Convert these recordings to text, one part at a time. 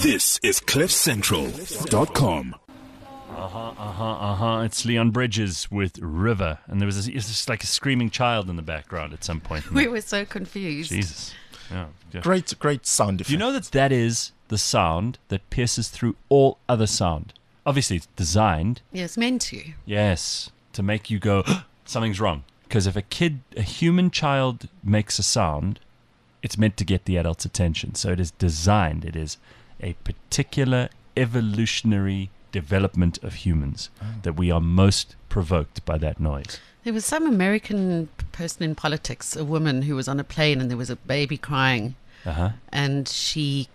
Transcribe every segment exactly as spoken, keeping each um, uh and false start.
This is cliff central dot com. Uh-huh, uh-huh, uh-huh. It's Leon Bridges with River. And there was, a, it was just like a screaming child in the background at some point. We were so confused. Jesus. Yeah. Great, great sound effect. Do you know that that is the sound that pierces through all other sound? Obviously, it's designed. Yeah, it's meant to. Yes, to make you go, something's wrong. Because if a kid, a human child makes a sound, it's meant to get the adult's attention. So it is designed. It is a particular evolutionary development of humans oh. that we are most provoked by that noise. There was some American person in politics, a woman who was on a plane and there was a baby crying. Uh-huh. And she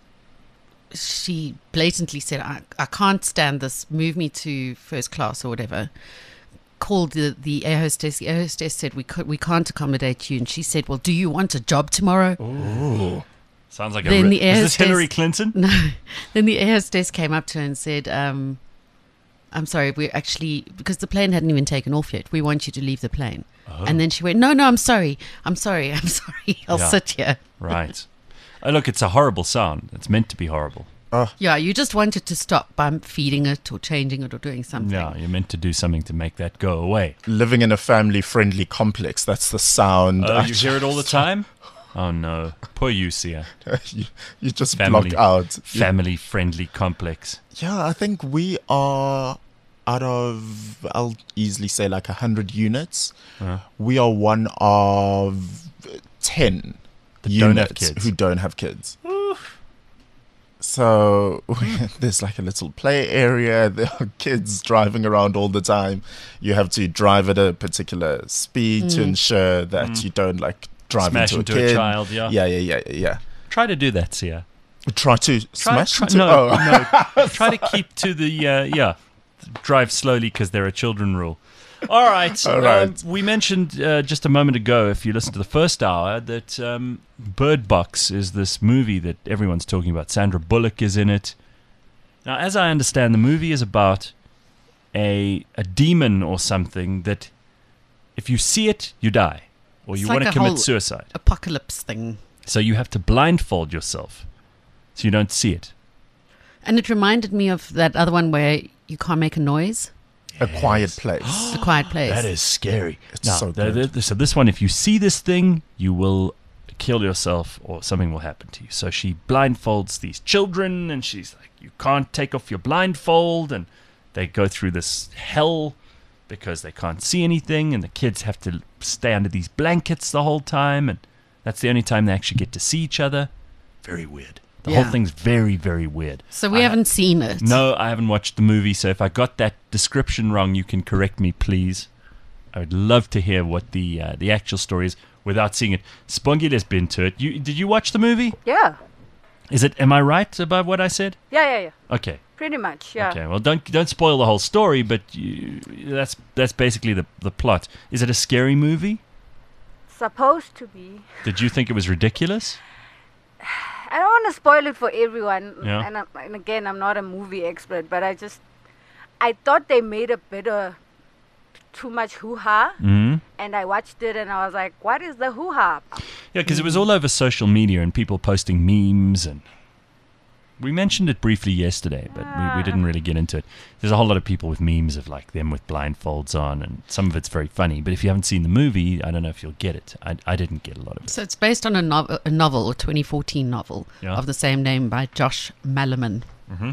she blatantly said, I, I can't stand this, move me to first class or whatever. Called the, the air hostess. The air hostess said, we, could, we can't accommodate you. And she said, well, do you want a job tomorrow? Ooh. Sounds like then a... The air is this hostess, Hillary Clinton? No. Then the air hostess came up to her and said, um, I'm sorry, we're actually... Because the plane hadn't even taken off yet. We want you to leave the plane. Oh. And then she went, no, no, I'm sorry. I'm sorry. I'm sorry. I'll yeah. sit here. Right. Oh, look, it's a horrible sound. It's meant to be horrible. Oh. Yeah, you just want it to stop by feeding it or changing it or doing something. Yeah, you're meant to do something to make that go away. Living in a family-friendly complex, that's the sound. Oh, you hear it all the time? Oh, no. Poor you, Sia. you, you just family, blocked out. Family-friendly complex. Yeah, I think we are, out of, I'll easily say like one hundred units, uh-huh. we are one of ten that units don't who don't have kids. Oof. So there's like a little play area. There are kids driving around all the time. You have to drive at a particular speed mm. to ensure that mm. you don't like drive smash into, into a kid. a child. Yeah, yeah, yeah, yeah, yeah. Try to do that, Sia. Try to try, smash try, into no, oh. no. Try to keep to the uh, yeah. Drive slowly because there are children rule. All right. All right. Um, we mentioned uh, just a moment ago, if you listened to the first hour, that um, Bird Box is this movie that everyone's talking about. Sandra Bullock is in it. Now, as I understand, the movie is about a a demon or something that if you see it, you die. Or you it's want like to a commit whole suicide. Apocalypse thing. So you have to blindfold yourself so you don't see it. And it reminded me of that other one where you can't make a noise. A quiet place. A quiet place. That is scary. It's now, so the, good. the, so this one, if you see this thing, you will kill yourself or something will happen to you. So she blindfolds these children and she's like, you can't take off your blindfold. And they go through this hell because they can't see anything. And the kids have to stay under these blankets the whole time. And that's the only time they actually get to see each other. Very weird. The yeah. whole thing's very, very weird. So we I haven't ha- seen it. No, I haven't watched the movie. So if I got that description wrong, you can correct me, please. I would love to hear what the uh, the actual story is without seeing it. Spongile's been to it. You did you watch the movie? Yeah. Is it? Am I right about what I said? Yeah, yeah, yeah. Okay. Pretty much, yeah. Okay. Well, don't don't spoil the whole story, but you, that's that's basically the the plot. Is it a scary movie? Supposed to be. Did you think it was ridiculous? I don't want to spoil it for everyone. Yeah. And, and again, I'm not a movie expert, but I just, I thought they made a bit of too much hoo-ha. Mm-hmm. And I watched it and I was like, what is the hoo-ha? Yeah, because it was all over social media and people posting memes and... We mentioned it briefly yesterday, but we, we didn't really get into it. There's a whole lot of people with memes of like them with blindfolds on, and some of it's very funny. But if you haven't seen the movie, I don't know if you'll get it. I, I didn't get a lot of it. So it's based on a, no- a novel, a twenty fourteen novel yeah. of the same name by Josh Malerman. Mm-hmm.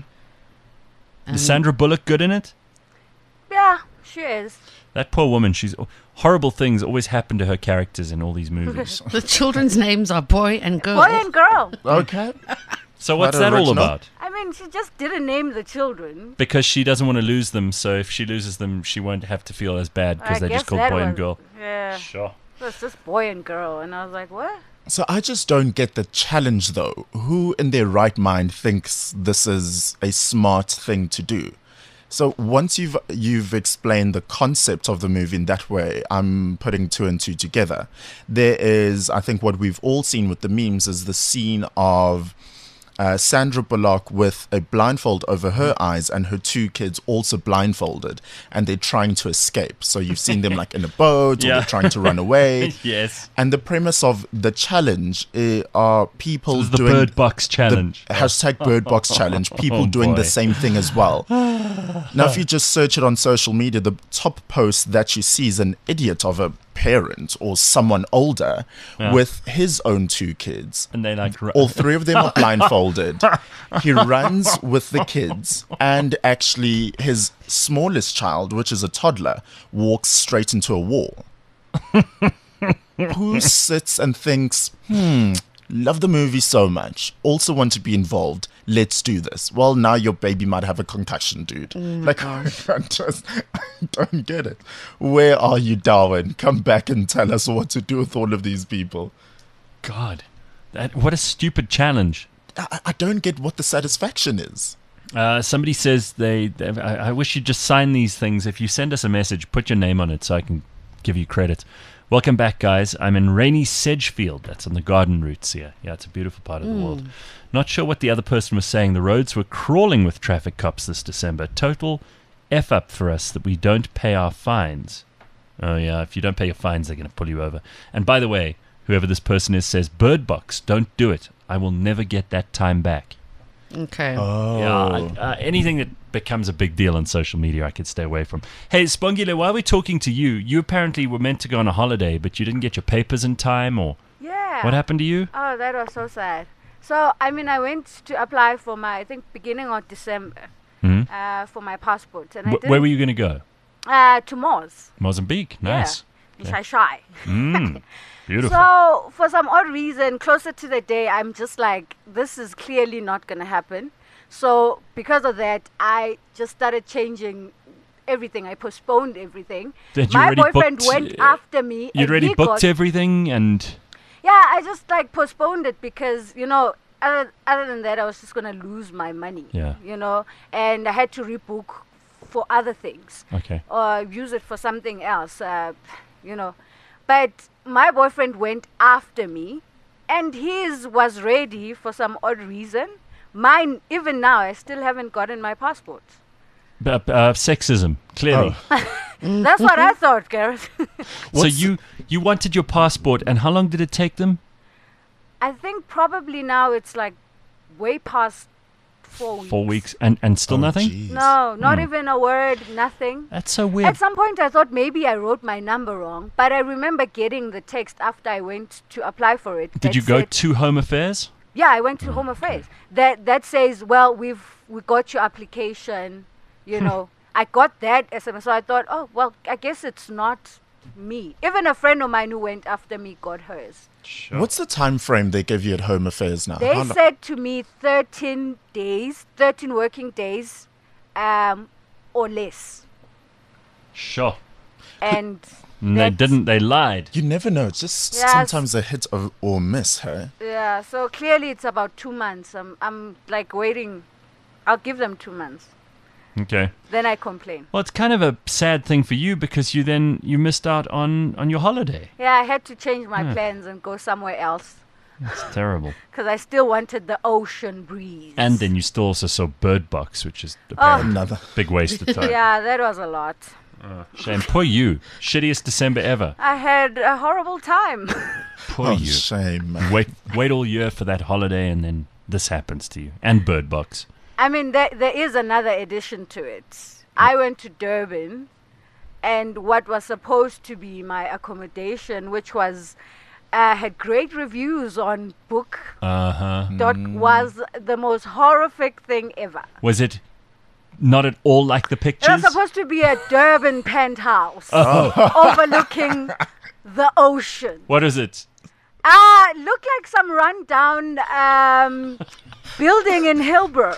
Is Sandra Bullock good in it? Yeah, she is. That poor woman, she's horrible things always happen to her characters in all these movies. The children's names are boy and girl. Boy and girl. Okay. So what's Quite that all original. about? I mean, she just didn't name the children. Because she doesn't want to lose them, so if she loses them, she won't have to feel as bad because I they're guess just called that boy was, and girl. Yeah. Sure. It was just boy and girl. And I was like, what? So I just don't get the challenge, though. Who in their right mind thinks this is a smart thing to do? So once you've you've explained the concept of the movie in that way, I'm putting two and two together. There is, I think what we've all seen with the memes is the scene of uh, Sandra Bullock with a blindfold over her eyes and her two kids also blindfolded, and they're trying to escape. So you've seen them like in a boat, Yeah. or they're trying to run away. Yes. And the premise of the challenge uh, are people It was the doing Bird Box challenge. the hashtag Bird Box challenge. People Oh, doing boy. the same thing as well. Now, if you just search it on social media, the top post that you see is an idiot of a parent or someone older Yeah. with his own two kids. And they like ru- All three of them are blindfolded. He runs with the kids, and actually, his smallest child, which is a toddler, walks straight into a wall. Who sits and thinks, hmm, love the movie so much, also want to be involved, let's do this? Well, now your baby might have a concussion, dude. Like, I just I don't get it. Where are you, Darwin? Come back and tell us what to do with all of these people. God, that, what a stupid challenge. I, I don't get what the satisfaction is. Uh, somebody says they, they I, I wish you'd just sign these things. If you send us a message, put your name on it so I can give you credit. Welcome back, guys. I'm in rainy Sedgefield. That's on the garden routes here. Yeah, it's a beautiful part of the world. Not sure what the other person was saying. The roads were crawling with traffic cops this December. Total F up for us that we don't pay our fines. Oh, yeah, if you don't pay your fines, they're going to pull you over. And by the way, whoever this person is says, Bird Box, don't do it. I will never get that time back. Okay. Oh. Yeah, uh, anything that becomes a big deal on social media, I could stay away from. Hey, Spongile, while we're talking to you, you apparently were meant to go on a holiday, but you didn't get your papers in time, or Yeah. what happened to you? Oh, that was so sad. So, I mean, I went to apply for my, I think, beginning of December Hmm? uh, for my passport. And I Wh- did where were you going to go? Uh, to Moz. Mozambique. Nice. Yeah. Okay. In Shai. Mm, beautiful. So, for some odd reason, closer to the day, I'm just like, this is clearly not going to happen. So, because of that, I just started changing everything. I postponed everything. Did you My already boyfriend booked- went after me. You'd and already he booked got- everything, and Yeah, I just like postponed it because, you know, other, other than that, I was just going to lose my money. Yeah. You know, and I had to rebook for other things okay. or use it for something else, uh, you know. But my boyfriend went after me and his was ready for some odd reason. Mine, even now, I still haven't gotten my passport. B- uh, sexism, clearly. That's what I thought, Gareth. So What's- you you wanted your passport, and how long did it take them? I think probably now it's like way past four weeks. Four weeks, and and still Oh, nothing. geez. No, not Hmm. even a word, nothing. That's so weird. At some point, I thought maybe I wrote my number wrong, but I remember getting the text after I went to apply for it. Did that you go said- to Home Affairs? Yeah, I went to Home Affairs. That that says, well, we've we got your application. You know, I got that S M S. So I thought, oh, well, I guess it's not me. Even a friend of mine who went after me got hers. What's the time frame they give you at Home Affairs now? They How lo- said to me thirteen days, thirteen working days, um, or less. Sure. And And they that's- didn't. They lied. You never know. It's just Yes. sometimes a hit or, or miss, hey? Yeah, so clearly it's about two months. I'm, I'm like waiting. I'll give them two months. Okay. Then I complain. Well, it's kind of a sad thing for you because you then you missed out on on your holiday. Yeah, I had to change my Yeah. plans and go somewhere else It's terrible. because I still wanted the ocean breeze. And then you still also saw Bird Box, which is apparently Another. a big waste of time. Yeah, that was a lot. Shame. Poor you. Shittiest December ever. I had a horrible time. Poor Oh, you. shame, man. Wait, wait all year for that holiday, and then this happens to you. And Bird Box. I mean, there, there is another addition to it. I went to Durban, and what was supposed to be my accommodation, which was uh, had great reviews on book Uh huh. dot was the most horrific thing ever. Was it not at all like the It pictures? was supposed to be a Durban penthouse Oh. overlooking the ocean. What is it? Ah, looked like some rundown um, building in Hillbrow,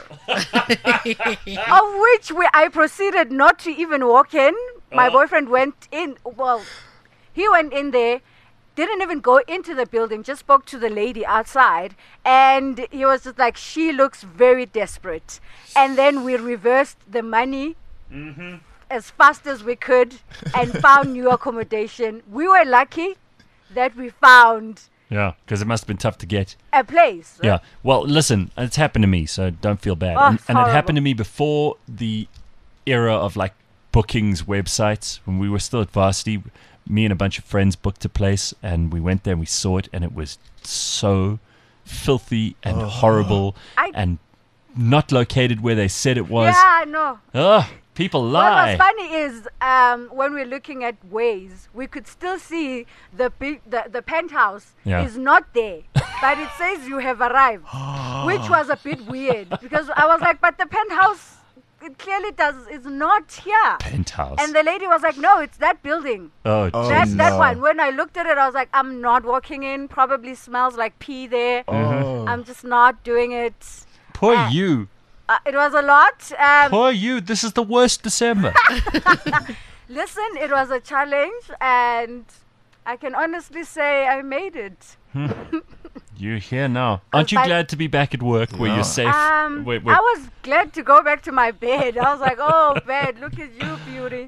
of which we, I proceeded not to even walk in. My boyfriend went in. Well, he went in there, didn't even go into the building, just spoke to the lady outside, and he was just like, she looks very desperate. And then we reversed the money as fast as we could and found new accommodation. We were lucky that we found Yeah, because it must have been tough to get. a place. Yeah. Well, listen, it's happened to me, so don't feel bad. Oh, and, it's and it horrible. happened to me before the era of like bookings websites when we were still at varsity. Me and a bunch of friends booked a place, and we went there and we saw it, and it was so filthy and horrible I- and not located where they said it was. Yeah, I know. Ugh, people What lie. was funny is um, when we're looking at Waze, we could still see the big, the, the penthouse Yeah. is not there, but it says you have arrived, which was a bit weird because I was like, but the penthouse, it clearly does, is not here. Penthouse. And the lady was like, no, it's that building. oh, Oh, That, Jesus. that no. one. When I looked at it, I was like, I'm not walking in. Probably smells like pee there. Oh. I'm just not doing it. Poor uh, you. Uh, it was a lot. Um, Poor you. This is the worst December. Listen, it was a challenge, and I can honestly say I made it. You're here now. Aren't you But- glad to be back at work where Yeah. you're safe? Um, Wait, wait. I was glad to go back to my bed. I was like, oh, bed, look at you, beauty.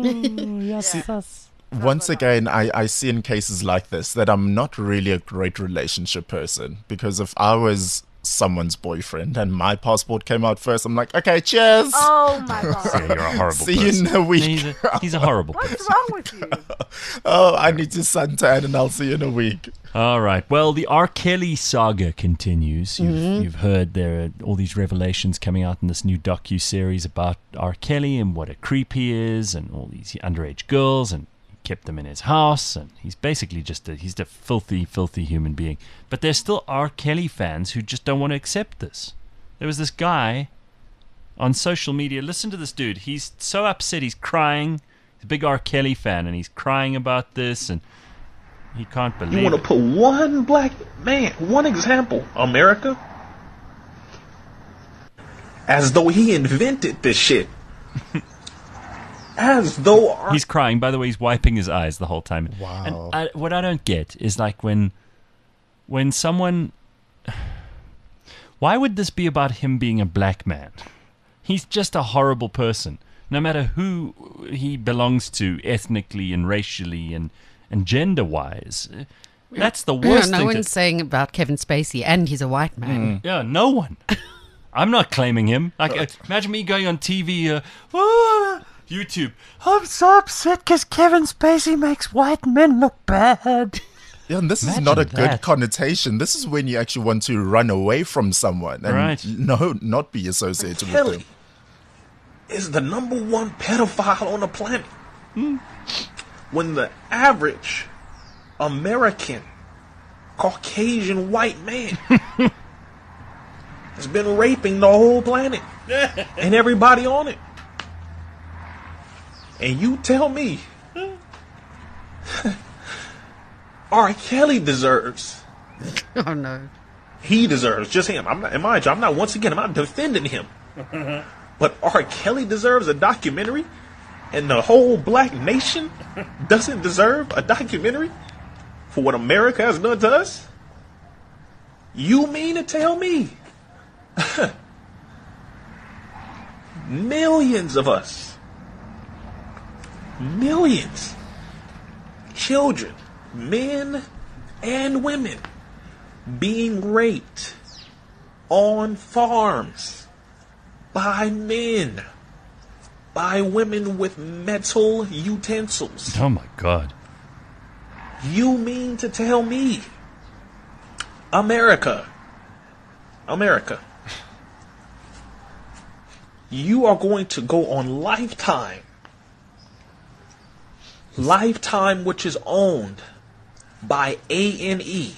Once again, I, I see in cases like this that I'm not really a great relationship person, because if I was someone's boyfriend and my passport came out first, I'm like, okay, cheers. Oh, my Yeah, God. you're a horrible See person. you in a week. He's a, he's a horrible person. What's wrong with you? Oh, I need to suntan and I'll see you in a week. All right. Well, the R. Kelly saga continues. You've, you've heard there are all these revelations coming out in this new docu-series about R. Kelly and what a creep he is, and all these underage girls, and he kept them in his house, and he's basically just a, he's a filthy, filthy human being. But there's still R. Kelly fans who just don't want to accept this. There was this guy on social media. Listen to this dude. He's so upset. He's crying. He's a big R. Kelly fan, and he's crying about this, and he can't believe You want it. to put one black man, one example, America, as though he invented this shit. As though our He's crying. By the way, he's wiping his eyes the whole time. Wow. And I, what I don't get is like when, when someone. Why would this be about him being a black man? He's just a horrible person. No matter who he belongs to, ethnically and racially and and gender-wise, that's the Yeah, worst no thing. one's To, saying about Kevin Spacey, and he's a white man. yeah, no one. I'm not claiming him. Like, uh, imagine me going on T V, uh, "Oh, YouTube. I'm so upset because Kevin Spacey makes white men look bad. Yeah, and this is Imagine not a good that. connotation. This is when you actually want to run away from someone and Right. no, not be associated with Kelly them. is the number one pedophile on the planet. When the average American Caucasian white man has been raping the whole planet and everybody on it. And you tell me R. Kelly deserves, Oh no. he deserves, just him. I'm not, in my job, I'm not, once again, I'm not defending him. But R. Kelly deserves a documentary, and the whole black nation doesn't deserve a documentary for what America has done to us? You mean to tell me millions of us, millions, children, men and women, being raped on farms by men, by women with metal utensils? Oh my God. You mean to tell me, America, America, you are going to go on Lifetime, Lifetime, which is owned by A and E,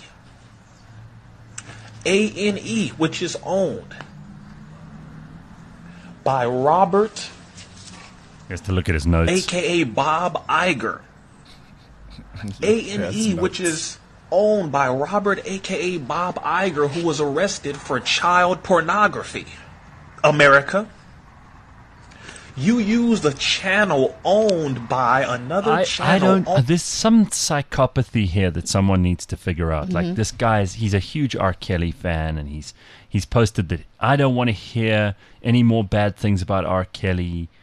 A and E, which is owned by Robert, He has to look at his notes. aka Bob Iger. A and E, Yes, which notes. is owned by Robert, aka Bob Iger, who was arrested for child pornography. America, you used a channel owned by another I, channel. I don't. owned- There's some psychopathy here that someone needs to figure out. Like this guy's, he's a huge R. Kelly fan, and he's he's posted that I don't want to hear any more bad things about R. Kelly.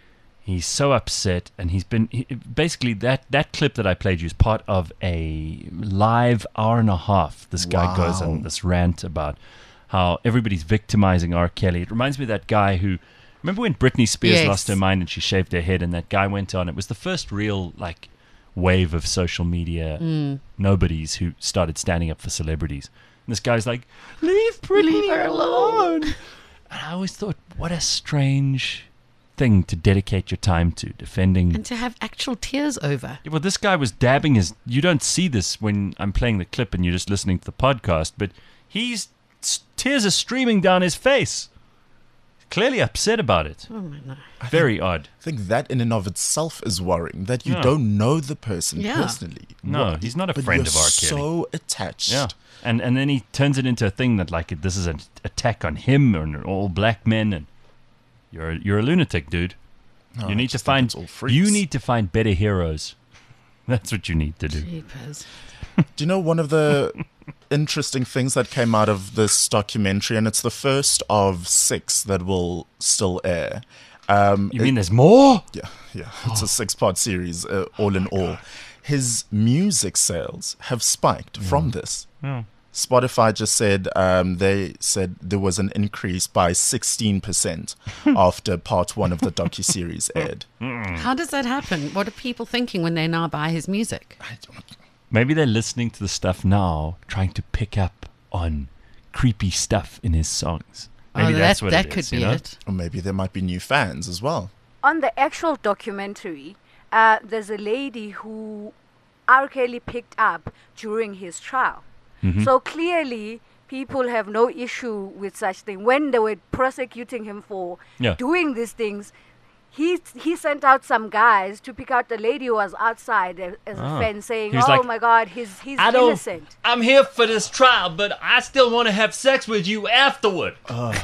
He's so upset, and he's been he, basically that that clip that I played you is part of a live hour and a half. This guy Wow. goes on this rant about how everybody's victimizing R. Kelly. It reminds me of that guy who, remember when Britney Spears Yes. lost her mind and she shaved her head, and that guy went on. It was the first real like wave of social media nobodies who started standing up for celebrities. And this guy's like, leave Britney Leave her alone. And I always thought, what a strange thing to dedicate your time to, defending. And to have actual tears over. Well, this guy was dabbing his. You don't see this when I'm playing the clip and you're just listening to the podcast, but he's tears are streaming down his face. Clearly upset about it. Oh my no. Very odd. I think that in and of itself is worrying, that you Yeah. don't know the person Yeah. personally. No, What- he's not a but friend you're of R. Kelly. so attached. Yeah, and and then he turns it into a thing that like this is an attack on him or all black men, and you're you're a lunatic, dude. No, you I need to just think find it's all freaks. you need to find better heroes. That's what you need to do. Jeepers. Do you know one of the interesting things that came out of this documentary, and it's the first of six that will still air. Um, You mean there's more? Yeah, yeah. It's a six-part series, uh, all in all. His music sales have spiked from this. Yeah. Spotify just said um, they said there was an increase by sixteen percent after part one of the docuseries aired. How does that happen? What are people thinking when they now buy his music? I don't, Maybe they're listening to the stuff now, trying to pick up on creepy stuff in his songs. Maybe oh, that's that, what that it could is, be you know? it. or maybe there might be new fans as well. On the actual documentary, uh, there's a lady who R. Kelly picked up during his trial. Mm-hmm. So clearly, people have no issue with such thing. When they were prosecuting him for Yeah. doing these things, he he sent out some guys to pick out the lady who was outside as, as Ah. a fence, saying, He was "Oh like, my God, he's he's I don't. innocent." I'm here for this trial, but I still want to have sex with you afterward.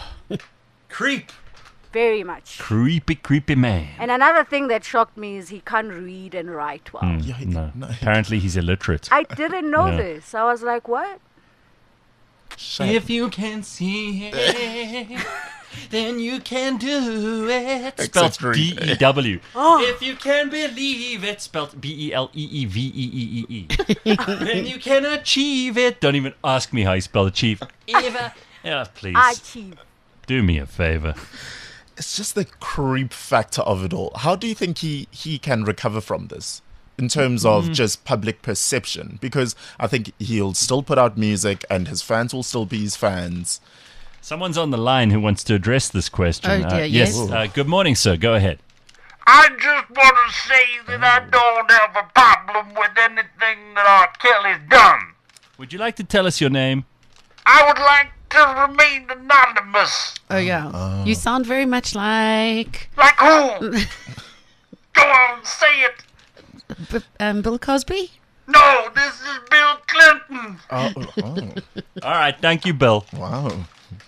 Creep. Very much. Creepy, creepy man. And another thing that shocked me is he can't read and write well. Mm, Yeah, he- no. no. Apparently he's illiterate. I didn't know Yeah. this. I was like, what? Shame. If you can see it, then you can do it. Spelled Except D read. E W. If you can believe it, Spelled B E L E E V E E E E. then you can achieve it. Don't even ask me how you spell achieve. Eva. Yeah, please. Archie. Do me a favor. It's just the creep factor of it all. How do you think he, he can recover from this in terms of just public perception? Because I think he'll still put out music and his fans will still be his fans. Someone's on the line who wants to address this question. Oh, dear, Uh, yes. yes. Uh, good morning, sir. Go ahead. I just want to say that I don't have a problem with anything that R. Kelly's done. Would you like to tell us your name? I would like to remain anonymous. Oh, yeah. You sound very much like Like who? Go on, say it. B- um, Bill Cosby. No, this is Bill Clinton. Oh, oh All right. Thank you, Bill. wow.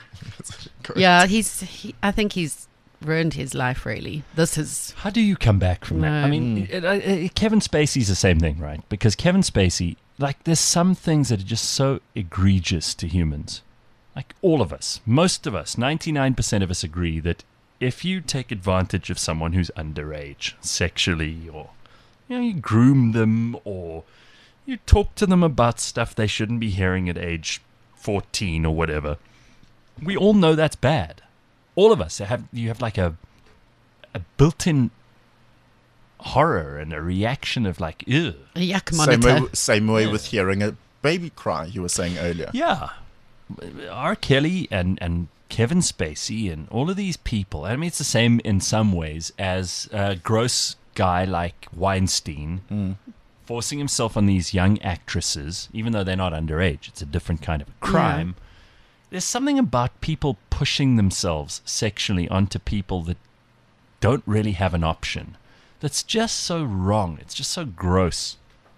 Yeah, he's. He, I think he's ruined his life. Really, this is. How do you come back from that? No. I mean, it, uh, uh, Kevin Spacey's the same thing, right? Because Kevin Spacey, like, there's some things that are just so egregious to humans. Like, all of us, most of us, ninety-nine percent of us agree that if you take advantage of someone who's underage sexually, or, you know, you groom them, or you talk to them about stuff they shouldn't be hearing at age fourteen or whatever, we all know that's bad. All of us have, you have like a a built-in horror and a reaction of like, ew. A yuck Same monitor. way, same way with hearing a baby cry, you were saying earlier. Yeah. R. Kelly and, and Kevin Spacey and all of these people, I mean, it's the same in some ways as a gross guy like Weinstein forcing himself on these young actresses, even though they're not underage. It's a different kind of a crime. There's something about people pushing themselves sexually onto people that don't really have an option. That's just so wrong. It's just so gross.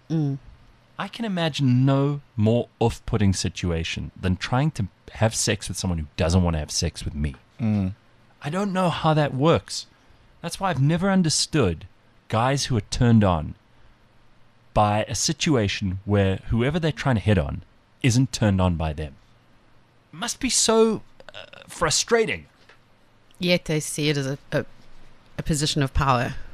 I can imagine no more off-putting situation than trying to have sex with someone who doesn't want to have sex with me. I don't know how that works. That's why I've never understood guys who are turned on by a situation where whoever they're trying to hit on isn't turned on by them. It must be so uh, frustrating. Yet they see it as a, a, a position of power.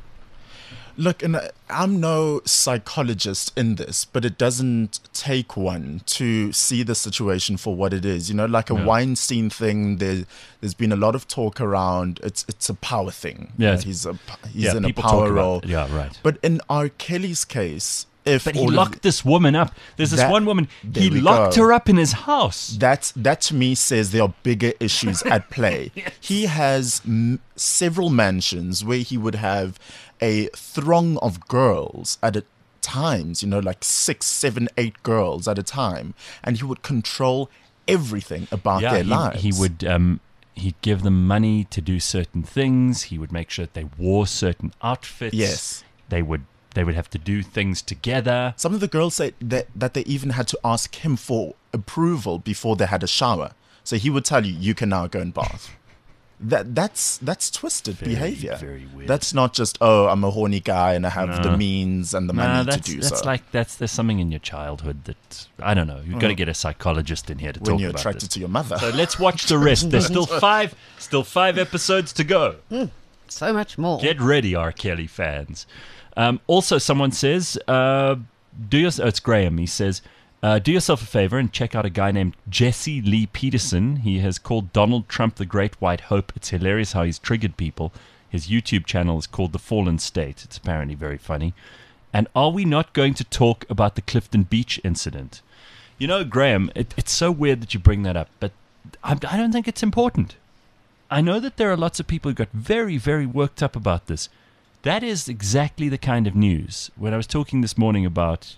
Look, and I- I'm no psychologist in this, but it doesn't take one to see the situation for what it is. You know, like a Yeah. Weinstein thing. There, there's been a lot of talk around. It's it's a power thing. Yeah. Uh, he's a p- he's Yeah, in a people talk power about role. it. Yeah, right. But in R. Kelly's case, if But he all of- locked this woman up. There's this That- one woman, there he we locked go. her up in his house. That that to me says there are bigger issues at play. He has m- several mansions where he would have a throng of girls at a times, you know, like six, seven, eight girls at a time, and he would control everything about Yeah, their he, lives. he would um, he'd give them money to do certain things. He would make sure that they wore certain outfits. Yes. They would they would have to do things together. Some of the girls say that that they even had to ask him for approval before they had a shower. So he would tell you, "You can now go and bath." That that's that's twisted Very, behavior. very weird. That's not just, oh, I'm a horny guy and I have No. the means and the Nah, money that's, to do that's so. like that's there's something in your childhood that I don't know. You've got to get a psychologist in here to when talk you're about attracted this. to your mother. So let's watch the rest. There's still five, still five episodes to go. So much more. Get ready, R. Kelly fans. Um, also, someone says, uh, "Do your." Oh, it's Graham. He says, uh, "Do yourself a favor and check out a guy named Jesse Lee Peterson. He has called Donald Trump the Great White Hope. It's hilarious how he's triggered people. His YouTube channel is called The Fallen State. It's apparently very funny. And are we not going to talk about the Clifton Beach incident? You know, Graham, it, it's so weird that you bring that up, but I, I don't think it's important. I know that there are lots of people who got very, very worked up about this. That is exactly the kind of news. When I was talking this morning about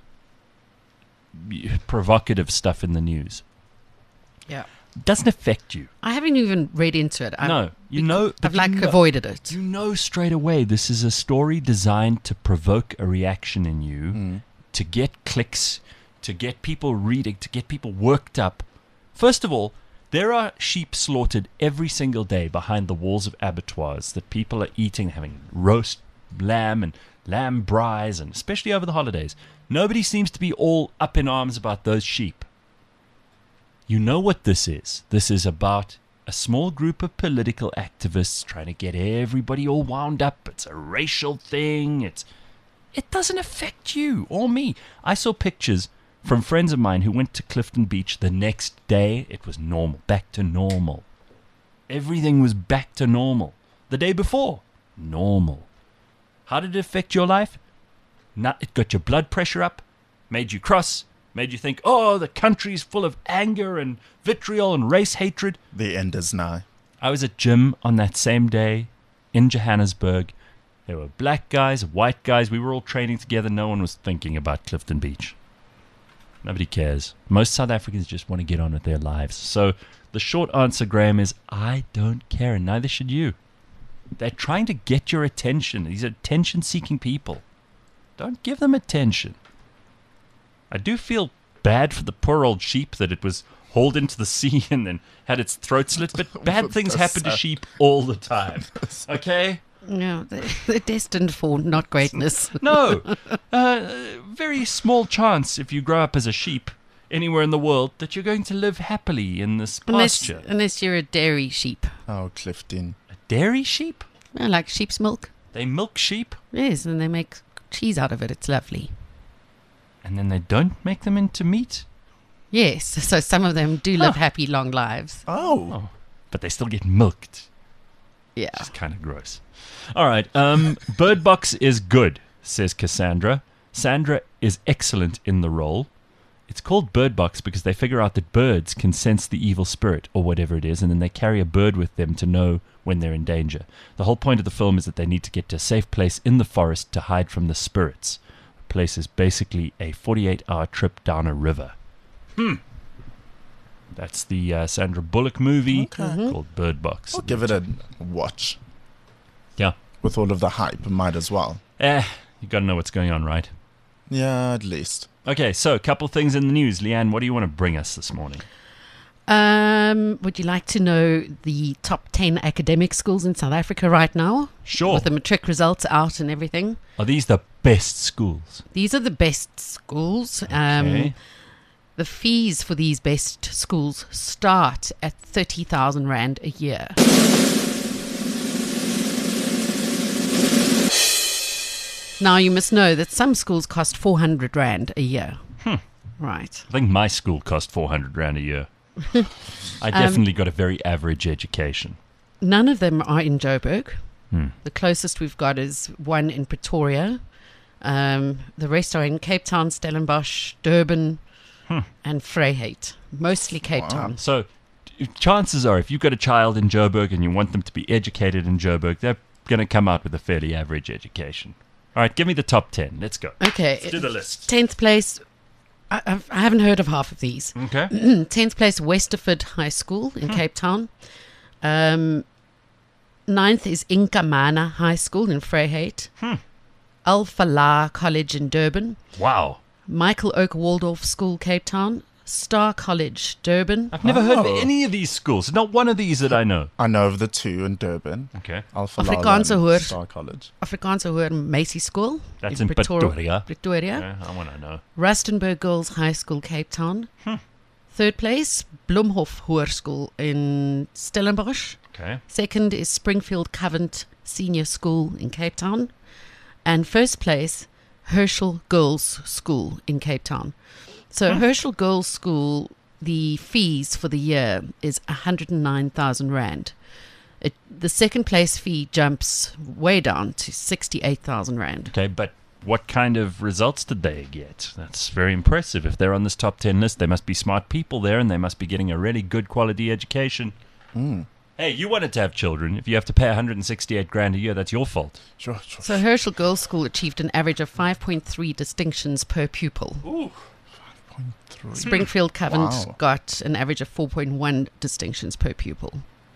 provocative stuff in the news, Yeah. it doesn't affect you. I haven't even read into it. I've, No, you know- but I've like you know- avoided it. You know straight away this is a story designed to provoke a reaction in you, to get clicks, to get people reading, to get people worked up. First of all, there are sheep slaughtered every single day behind the walls of abattoirs that people are eating, having roast lamb and lamb braais, and especially over the holidays. Nobody seems to be all up in arms about those sheep. You know what this is. This is about a small group of political activists trying to get everybody all wound up. It's a racial thing. It's it doesn't affect you or me. I saw pictures from friends of mine who went to Clifton Beach the next day. It was normal, back to normal. Everything was back to normal. The day before, normal. How did it affect your life? Not, it got your blood pressure up, made you cross, made you think, oh, the country's full of anger and vitriol and race hatred. The end is nigh. I was at gym on that same day in Johannesburg. There were black guys, white guys. We were all training together. No one was thinking about Clifton Beach. Nobody cares. Most South Africans just want to get on with their lives. So the short answer, Graham, is I don't care, and neither should you. They're trying to get your attention. These are attention-seeking people. Don't give them attention. I do feel bad for the poor old sheep that it was hauled into the sea and then had its throat slit, but bad things happen to sheep all the time. Okay? Yeah, they're, they're destined for not greatness. No. Uh, very small chance if you grow up as a sheep anywhere in the world that you're going to live happily in this unless, pasture. unless you're a dairy sheep. Oh, Clifton. A dairy sheep? Yeah, like sheep's milk. They milk sheep Yes, and they make cheese out of it. It's lovely. and then they don't make them into meat? Yes, so some of them do live Huh. happy, long lives. Oh. Oh, but they still get milked. Yeah. It's kind of gross. All right. Um, Bird Box is good, says Cassandra. Sandra is excellent in the role. It's called Bird Box because they figure out that birds can sense the evil spirit or whatever it is, and then they carry a bird with them to know when they're in danger. The whole point of the film is that they need to get to a safe place in the forest to hide from the spirits. The place is basically a forty-eight hour trip down a river. Hmm. That's the uh, Sandra Bullock movie called Bird Box. I'll give it a watch. Yeah. With all of the hype, might as well. Eh, you got to know what's going on, right? Yeah, at least. Okay, so a couple things in the news. Leanne, what do you want to bring us this morning? Um, would you like to know the top ten academic schools in South Africa right now? Sure. With the matric results out and everything. Are these the best schools? These are the best schools. Um, Okay. The fees for these best schools start at thirty thousand Rand a year. Now, you must know that some schools cost four hundred rand a year. Right. I think my school cost four hundred rand a year. I definitely got a very average education. None of them are in Joburg. Hmm. The closest we've got is one in Pretoria. Um, the rest are in Cape Town, Stellenbosch, Durban, Hmm. and Vryheid. Mostly Cape Town. So, t- chances are, if you've got a child in Joburg and you want them to be educated in Joburg, they're going to come out with a fairly average education. All right, give me the top ten. Let's go. Okay. Let's do the list. tenth place. I, I've, I haven't heard of half of these. Okay. tenth place, Westerford High School in Cape Town. Um, ninth is Inkamana High School in Vryheid. Hmm. Al Falah College in Durban. Wow. Michael Oak Waldorf School, Cape Town. Star College, Durban. I've never heard of Oh. any of these schools. Not one of these that I know. I know of the two in Durban. Okay. Alpha Afrikaanse Lala hoor. and Star College. Afrikaanse Hoër Macy School. That's in Pretoria. Pretoria. Yeah, I want to know. Rustenburg Girls High School, Cape Town. Hmm. Third place, Blomhof Hoër School in Stellenbosch. Okay. Second is Springfield Covent Senior School in Cape Town. And first place, Herschel Girls School in Cape Town. So Herschel Girls School, the fees for the year is one hundred nine thousand rand. It, the second place fee jumps way down to sixty-eight thousand rand. Okay, but what kind of results did they get? That's very impressive. If they're on this top ten list, they must be smart people there and they must be getting a really good quality education. Mm. Hey, you wanted to have children. If you have to pay one hundred sixty-eight grand a year, that's your fault. Sure, sure. So Herschel Girls School achieved an average of five point three distinctions per pupil. Ooh. Three. Springfield Covent Wow. got an average of four point one distinctions per pupil.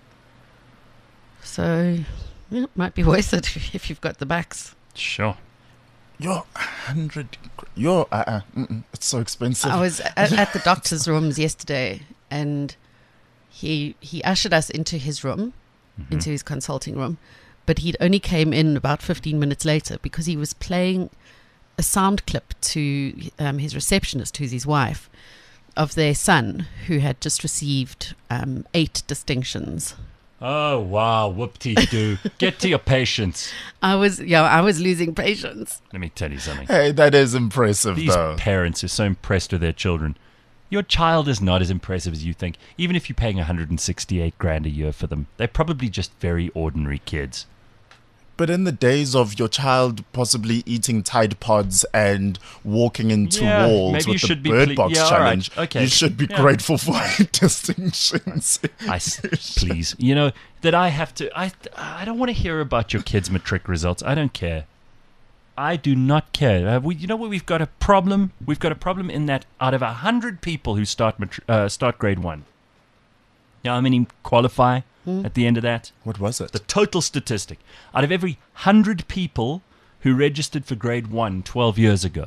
So, yeah, it might be worth it if you've got the backs. Sure. You're hundred. You're uh, uh, mm-mm, it's so expensive. I was at, at the doctor's rooms yesterday, and he he ushered us into his room, into his consulting room, but he only came in about fifteen minutes later because he was playing a sound clip to um, his receptionist, who's his wife, of their son who had just received um, eight distinctions. Oh, wow. Whoop-dee-doo. Get to your patients. I was, yeah, I was losing patience. Let me tell you something. Hey, that is impressive, These though. parents are so impressed with their children. Your child is not as impressive as you think. Even if you're paying one hundred sixty-eight grand a year for them, they're probably just very ordinary kids. But in the days of your child possibly eating Tide Pods and walking into Yeah, walls maybe you with the should be Bird ple- Box yeah, all right, challenge, okay. you should be Yeah. grateful for distinctions. I s- please, you know that I have to. I I don't want to hear about your kids' matric results. I don't care. I do not care. Uh, we, you know what? We've got a problem. We've got a problem in that out of a hundred people who start matri- uh, start grade one, you know how many qualify at the end of that? What was it? The total statistic out of every hundred people who registered for grade one twelve years ago,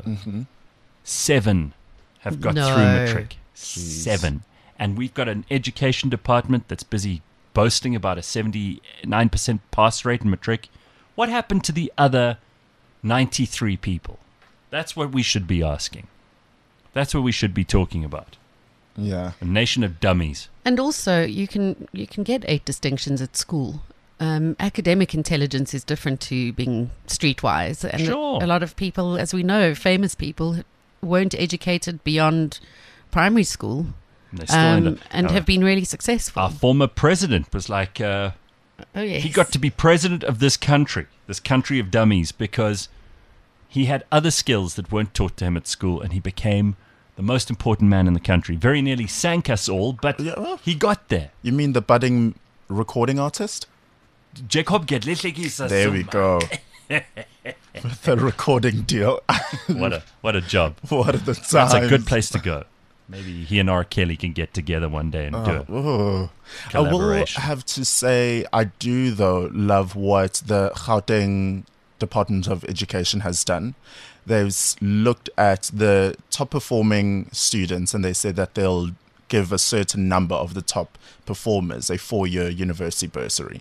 seven have got No. through matric. Seven. And we've got an education department that's busy boasting about a seventy-nine percent pass rate in matric. What happened to the other ninety-three people? That's what we should be asking. That's what we should be talking about. Yeah. A nation of dummies. And also, you can you can get eight distinctions at school. Um, academic intelligence is different to being streetwise, and Sure. a lot of people, as we know, famous people, weren't educated beyond primary school, And, they still end um, up- and uh, have been really successful. Our former president was like, uh, oh yes, he got to be president of this country, this country of dummies, because he had other skills that weren't taught to him at school, and he became the most important man in the country. Very nearly sank us all, but Yeah, well- he got there. You mean the budding recording artist? Jacob Gedlichig. There we go. With the recording deal. What a what a job. What are the times? That's a good place to go. Maybe he and R. Kelly can get together one day and do it. Oh. I will Collaboration. have to say, I do, though, love what the Gauteng Department of Education has done. They've s- looked at the top performing students and they said that they'll give a certain number of the top performers a four year university bursary.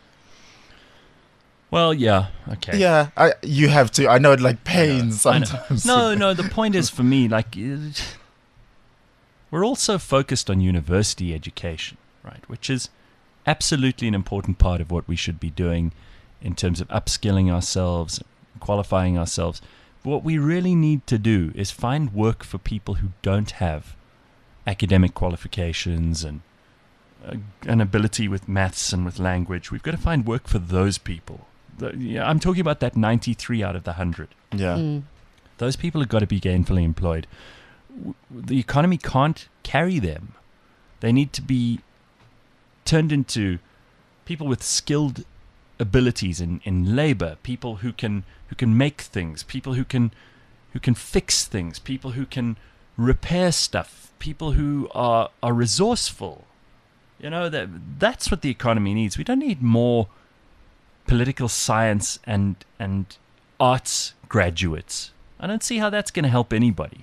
Well, yeah, okay. Yeah, I, you have to. I know it like pains I know. sometimes. No, no, the point is for me, like, it- we're all so focused on university education, right? Which is absolutely an important part of what we should be doing in terms of upskilling ourselves, qualifying ourselves. But what we really need to do is find work for people who don't have academic qualifications and uh, an ability with maths and with language. We've got to find work for those people. The, yeah, I'm talking about that ninety-three out of the one hundred. Yeah. Mm. Those people have got to be gainfully employed. W- The economy can't carry them. They need to be turned into people with skilled abilities in, in labor, people who can who can make things, people who can who can fix things, people who can repair stuff, people who are are resourceful. You know, that that's what the economy needs. We don't need more political science and and arts graduates. I don't see how that's going to help anybody.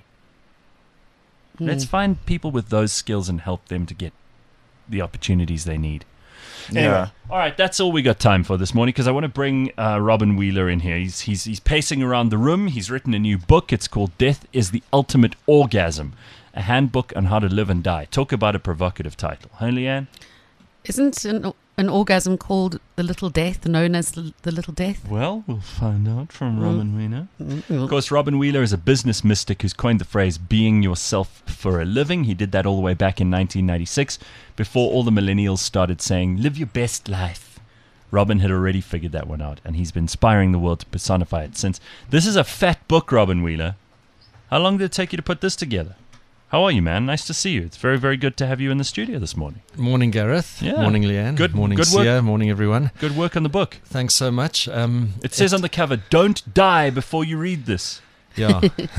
Hmm. Let's find people with those skills and help them to get the opportunities they need. Yeah. Anyway, all right, that's all we got time for this morning because I want to bring uh, Robin Wheeler in here. He's, he's, he's pacing around the room. He's written a new book. It's called Death is the Ultimate Orgasm, a handbook on how to live and die. Talk about a provocative title. Huh, Leanne? Isn't an, an orgasm called the little death, known as the, the little death? Well, we'll find out from Robin Wheeler. Mm. Of course, Robin Wheeler is a business mystic who's coined the phrase being yourself for a living. He did that all the way back in nineteen ninety-six, before all the millennials started saying, live your best life. Robin had already figured that one out, and he's been inspiring the world to personify it since. This is a fat book, Robin Wheeler. How long did it take you to put this together? How are you, man? Nice to see you. It's very, very good to have you in the studio this morning. Morning, Gareth. Yeah. Morning, Leanne. Good- morning, good work. Sia. Morning, everyone. Good work on the book. Thanks so much. Um, It says on the cover, don't die before you read this. yeah,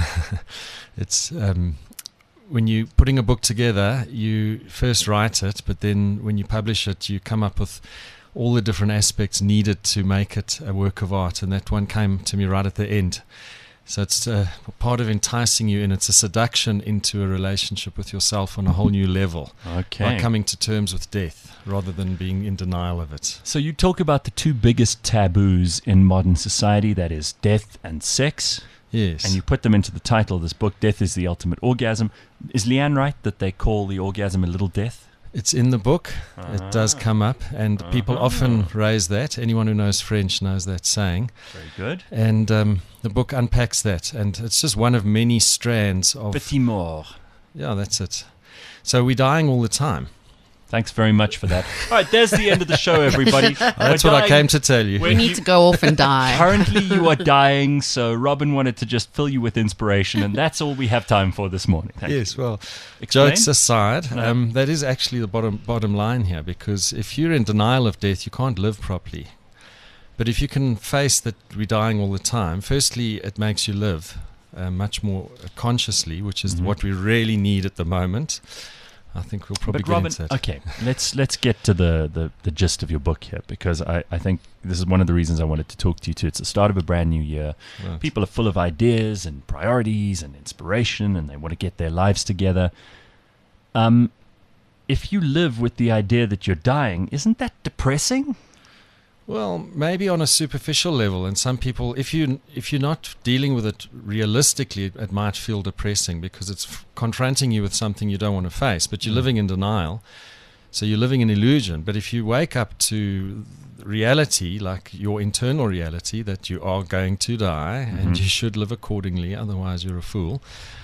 it's um, when you're putting a book together, you first write it, but then when you publish it, you come up with all the different aspects needed to make it a work of art, and that one came to me right at the end. So it's uh, part of enticing you, and it's a seduction into a relationship with yourself on a whole new level. Okay. By coming to terms with death rather than being in denial of it. So you talk about the two biggest taboos in modern society, that is death and sex, Yes. and you put them into the title of this book, Death is the Ultimate Orgasm. Is Leanne right that they call the orgasm a little death? It's in the book. It does come up, and people often raise that. Anyone who knows French knows that saying. Very good. And um, the book unpacks that, and it's just one of many strands of. Petit mort. Yeah, that's it. So we're dying all the time. Thanks very much for that. All right, there's the end of the show, everybody. That's We're what I dying- came to tell you. We're- You need to go off and die. Currently, you are dying, so Robin wanted to just fill you with inspiration, and that's all we have time for this morning. Thank Yes, well, Explain. jokes aside, No. um, that is actually the bottom bottom line here, because if you're in denial of death, you can't live properly. But if you can face that we're dying all the time, firstly, it makes you live uh, much more consciously, which is Mhm. what we really need at the moment. I think we'll probably But get Robin, into that. okay, let's let's get to the, the, the gist of your book here, because I, I think this is one of the reasons I wanted to talk to you too. It's the start of a brand new year. Right. People are full of ideas and priorities and inspiration, and they want to get their lives together. Um, if you live with the idea that you're dying, isn't that depressing? Well, maybe on a superficial level, and some people, if you if you're not dealing with it realistically, it, it might feel depressing because it's f- confronting you with something you don't want to face. But you're Mm. living in denial, so you're living in illusion. But if you wake up to reality, like your internal reality, that you are going to die and Mhm. you should live accordingly, otherwise you're a fool.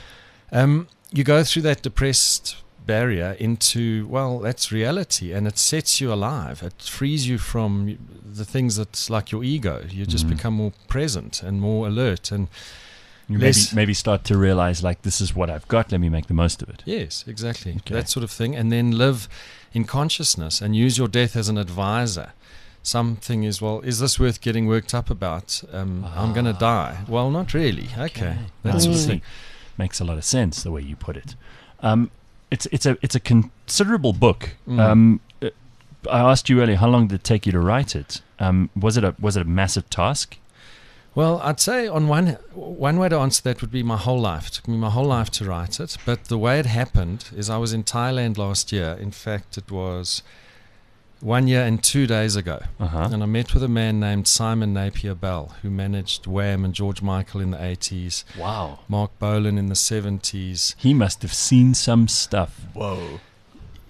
Um, you go through that depressed barrier into, well, that's reality, and it sets you alive. It frees you from the things that's like your ego. You just Mhm. become more present and more alert, and You maybe Less- maybe start to realize, like, this is what I've got. Let me make the most of it. yes, exactly, Okay. that sort of thing. And then live in consciousness and use your death as an advisor. Something is, well, is this worth getting worked up about? Um, I'm going to die. Well, not really. Okay, that I sort of see. thing. Makes a lot of sense the way you put it. Um, it's it's a it's a considerable book. Mm. Um, uh, I asked you earlier, how long did it take you to write it? Um, was it a was it a massive task? Well, I'd say on one one way to answer that would be my whole life. It took me my whole life to write it. But the way it happened is I was in Thailand last year. In fact, it was one year and two days ago. Uh-huh. And I met with a man named Simon Napier Bell, who managed Wham and George Michael in the eighties, Wow. Mark Bolan in the seventies. He must have seen some stuff. Whoa.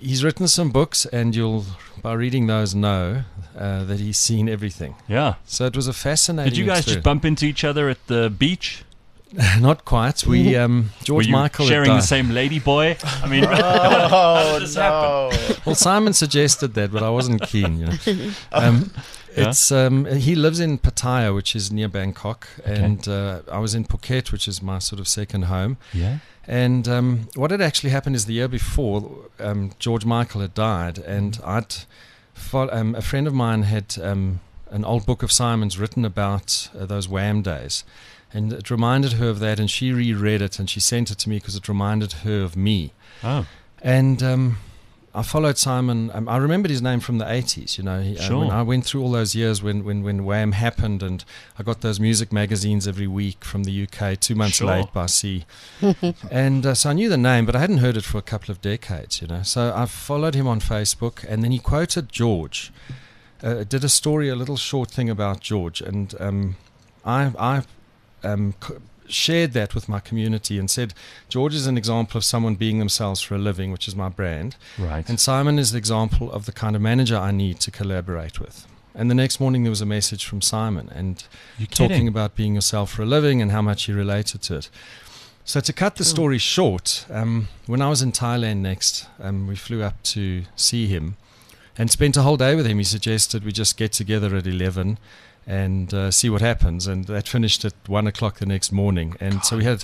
he's written some books, and you'll, by reading those, know uh, that he's seen everything. Yeah. So it was a fascinating Did you guys experience. just bump into each other at the beach? Not quite. We um, George Were you Michael had sharing the died. same lady boy? I mean, Oh, this no. Well, Simon suggested that, but I wasn't keen. You know. um, Yeah? It's um, he lives in Pattaya, which is near Bangkok, and uh, I was in Phuket, which is my sort of second home. yeah. And um, what had actually happened is the year before, um, George Michael had died, and I'd fo- um, a friend of mine had um, an old book of Simon's written about uh, those Wham days, and it reminded her of that, and she reread it, and she sent it to me because it reminded her of me. Oh. And um, I followed Simon. Um, I remembered his name from the eighties. You know, he, uh, Sure. when I went through all those years when, when, when Wham happened, and I got those music magazines every week from the U K, two months Sure. late by sea. And uh, so I knew the name, but I hadn't heard it for a couple of decades. You know, so I followed him on Facebook, and then he quoted George. Uh, did a story, a little short thing about George, and um, I I um, c- shared that with my community and said, George is an example of someone being themselves for a living, which is my brand. Right. And Simon is the example of the kind of manager I need to collaborate with. And the next morning there was a message from Simon, and You're talking kidding. about being yourself for a living and how much he related to it. So to cut the story short, um, when I was in Thailand next, um, we flew up to see him and spent a whole day with him. He suggested we just get together at eleven and uh, see what happens. And that finished at one o'clock the next morning. And so we had...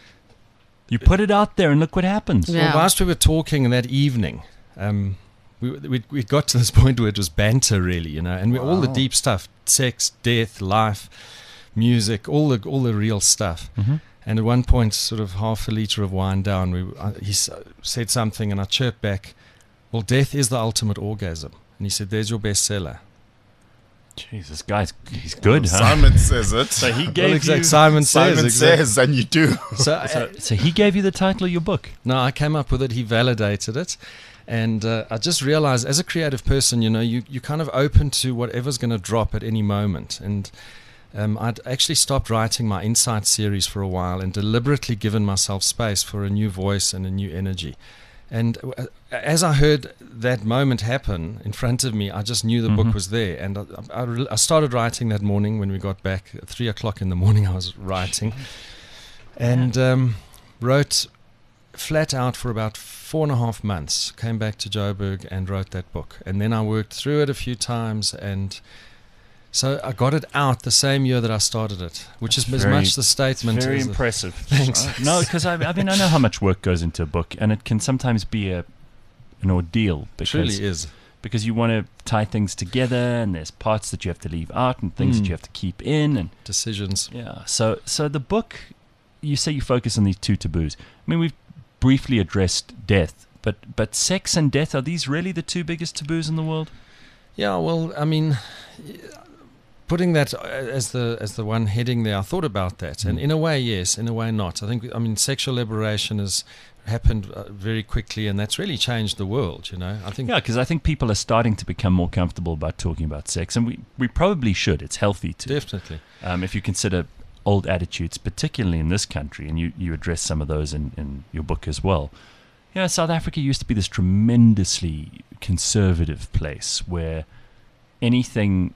You put it out there and look what happens. Yeah. Well, whilst we were talking that evening, um, we, we we got to this point where it was banter, really, you know, and we, all the Wow. deep stuff, sex, death, life, music, all the all the real stuff. Mhm. And at one point, sort of half a liter of wine down, we I, he s- said something, and I chirped back, "Well, death is the ultimate orgasm." And he said, "There's your bestseller." Jesus, guys, he's good, huh? Simon says it. So he Well, gave exact- you. Simon says, Simon exactly. says, and you do. So, uh, So, so he gave you the title of your book. No, I came up with it. He validated it. And uh, I just realized as a creative person, you know, you, you're kind of open to whatever's going to drop at any moment. And um, I'd actually stopped writing my Insight series for a while and deliberately given myself space for a new voice and a new energy. And uh, as I heard that moment happen in front of me, I just knew the Mhm. book was there. And I, I, re- I started writing that morning when we got back. At three o'clock in the morning, I was writing. And um, wrote flat out for about four and a half months. Came back to Joburg and wrote that book. And then I worked through it a few times. And so I got it out the same year that I started it, which is as very- much the statement Very as the- impressive. Thanks. Uh, no, because I, I mean, I know how much work goes into a book, and it can sometimes be a an ordeal because truly is. because you want to tie things together, and there's parts that you have to leave out and things that Mm. you have to keep in, and Decisions. yeah. So, so the book, you say you focus on these two taboos. I mean, we've briefly addressed death, but but sex and death, are these really the two biggest taboos in the world? Yeah, well, I mean, y- putting that uh, as the as the one heading there, I thought about that, and Mm. in a way, yes, in a way, not. I think, I mean, sexual liberation has happened uh, very quickly, and that's really changed the world. You know, I think. Yeah, because I think people are starting to become more comfortable about talking about sex, and we, we probably should. It's healthy to. Definitely. Um, if you consider old attitudes, particularly in this country, and you, you address some of those in, in your book as well. Yeah, South Africa used to be this tremendously conservative place where anything,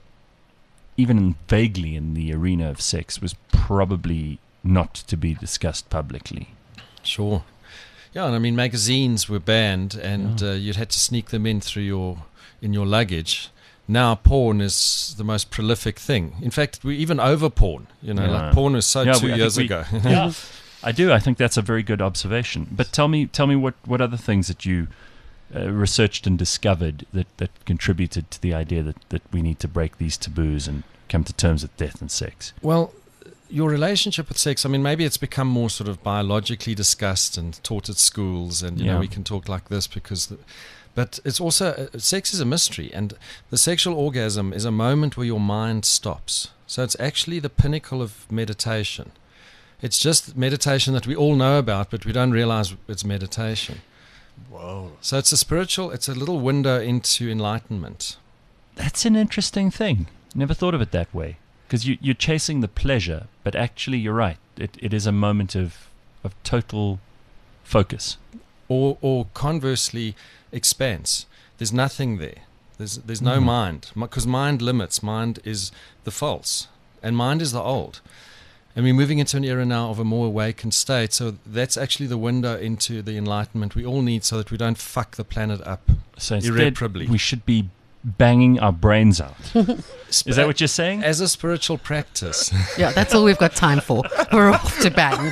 even vaguely in the arena of sex, was probably not to be discussed publicly. Sure. Yeah, and I mean, magazines were banned, and Yeah. uh, you'd had to sneak them in through your in your luggage. Now, porn is the most prolific thing. In fact, we even over porn. You know, Yeah. like porn was so Yeah, two we- I years think we- ago. Yeah, I do. I think that's a very good observation. But tell me, tell me what, what other things that you uh, researched and discovered that, that contributed to the idea that, that we need to break these taboos and come to terms with death and sex. Well, your relationship with sex, I mean, maybe it's become more sort of biologically discussed and taught at schools, and, you Yeah. know, we can talk like this because... The, but it's also, uh, sex is a mystery, and the sexual orgasm is a moment where your mind stops. So it's actually the pinnacle of meditation. It's just meditation that we all know about, but we don't realize it's meditation. Whoa. So it's a spiritual, it's a little window into enlightenment. That's an interesting thing. Never thought of it that way. Because you, you're chasing the pleasure, but actually you're right. It, it is a moment of, of total focus. or or conversely, expanse. There's nothing there. There's there's no mind, because mind limits. Mind is the false, and mind is the old. And we're moving into an era now of a more awakened state. So that's actually the window into the enlightenment we all need, so that we don't fuck the planet up So instead, irreparably. we should be banging our brains out. Is that what you're saying? As a spiritual practice. Yeah, that's all we've got time for. We're off to bang.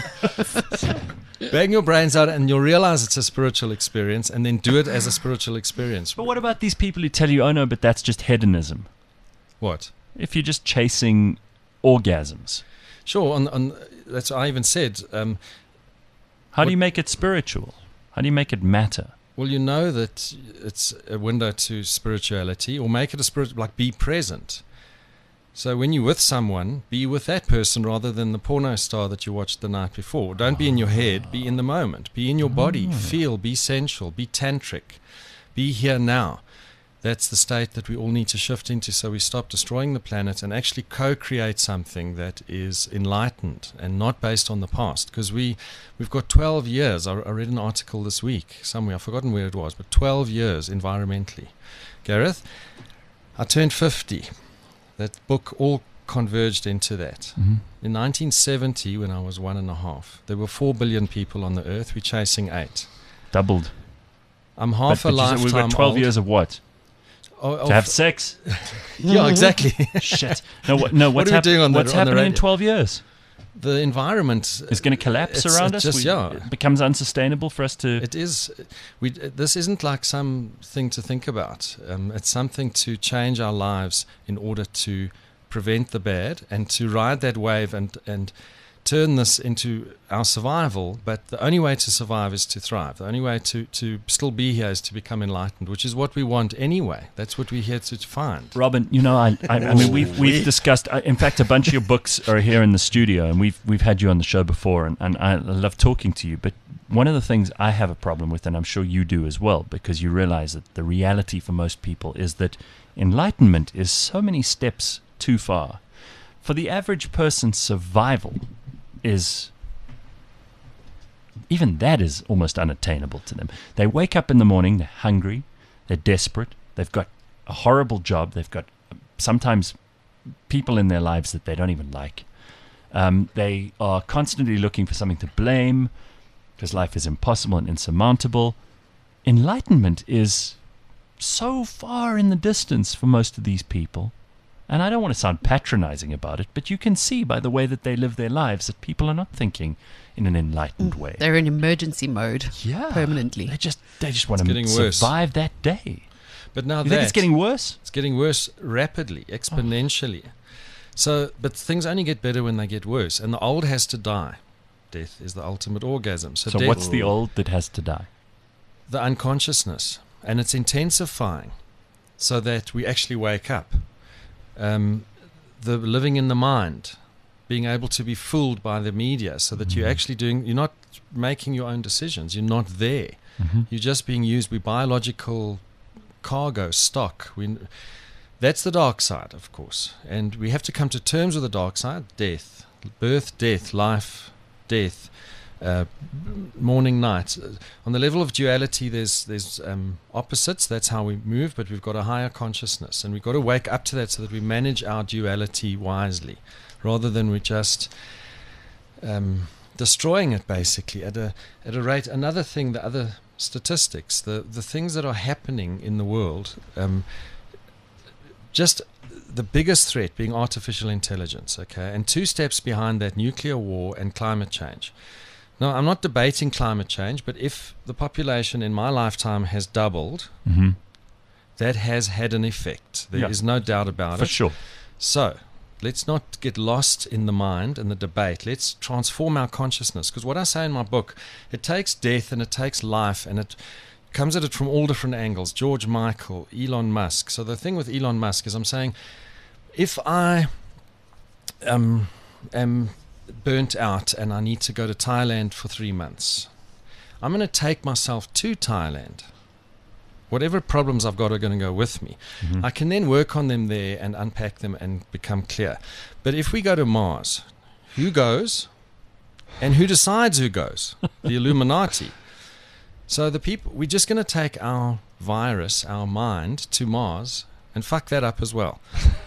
Bang your brains out, and you'll realize it's a spiritual experience, and then do it as a spiritual experience. But what about these people who tell you, oh no, but that's just hedonism? What? If you're just chasing orgasms. Sure, on, on, that's what I even said. Um, How what, do you make it spiritual? How do you make it matter? Well, you know that it's a window to spirituality, or make it a spirit, like be present. So when you're with someone, be with that person rather than the porno star that you watched the night before. Don't be in your head, be in the moment, be in your body, feel, be sensual, be tantric, be here now. That's the state that we all need to shift into, so we stop destroying the planet and actually co-create something that is enlightened and not based on the past. Because we, we've got twelve years. I, I read an article this week somewhere, I've forgotten where it was, but twelve years environmentally. Gareth, I turned fifty. That book all converged into that. Mm-hmm. In nineteen seventy, when I was one and a half, there were four billion people on the earth. We're chasing eight. Doubled. I'm half but, a but you said lifetime we've got twelve old. years of what? Oh, To have sex? Yeah, exactly. Shit. No, what, no. What's, What are we hap- doing on the- what's on the happening in radio? twelve years? The environment It's going to collapse it's- around it's us. just- We- yeah. It becomes unsustainable for us to. It is. We. This isn't like something to think about. Um, it's something to change our lives in order to prevent the bad and to ride that wave and and turn this into our survival. But the only way to survive is to thrive. The only way to to still be here is to become enlightened, which is what we want anyway. That's what we're here to find. Robin, you know, I, I, I mean, we've we've discussed. I, in fact, a bunch of your books are here in the studio, and we've we've had you on the show before, and, and I love talking to you. But one of the things I have a problem with, and I'm sure you do as well, because you realize that the reality for most people is that enlightenment is so many steps too far. For the average person's survival is, even that is almost unattainable to them. They wake up in the morning, they're hungry, they're desperate, they've got a horrible job, they've got sometimes people in their lives that they don't even like. Um, they are constantly looking for something to blame because life is impossible and insurmountable. Enlightenment is so far in the distance for most of these people. And I don't want to sound patronizing about it, but you can see by the way that they live their lives that people are not thinking in an enlightened way. They're in emergency mode. Yeah, permanently. They just they just want It's to getting worse. survive that day. But now You that think it's getting worse? It's getting worse rapidly, exponentially. So, but things only get better when they get worse, and the old has to die. Death is the ultimate orgasm. So, So death, what's the old that has to die? the unconsciousness, and it's intensifying, so that we actually wake up. Um, the living in the mind, being able to be fooled by the media, so that you're actually doing, you're not making your own decisions. You're not there. Mm-hmm. You're just being used. We biological cargo stock. We, that's the dark side, of course, and we have to come to terms with the dark side: death, birth, death, life, death, uh, morning, night. On the level of duality, there's there's um, opposites. That's how we move, but we've got a higher consciousness, and we've got to wake up to that so that we manage our duality wisely, rather than we just um, destroying it basically at a at a rate. Another thing, the other statistics, the the things that are happening in the world. Um, just the biggest threat being artificial intelligence, okay, and two steps behind that, nuclear war and climate change. Now, I'm not debating climate change, but if the population in my lifetime has doubled, Mm-hmm. that has had an effect. There Yeah. is no doubt about For it. sure. So, let's not get lost in the mind and the debate. Let's transform our consciousness. Because what I say in my book, it takes death and it takes life, and it comes at it from all different angles. George Michael, Elon Musk. So the thing with Elon Musk is I'm saying, if I um, am burnt out and I need to go to Thailand for three months, I'm going to take myself to Thailand. Whatever problems I've got are going to go with me. Mm-hmm. I can then work on them there and unpack them and become clear. But if we go to Mars, who goes and who decides who goes? The Illuminati. So the people, we're just going to take our virus, our mind, to Mars and fuck that up as well.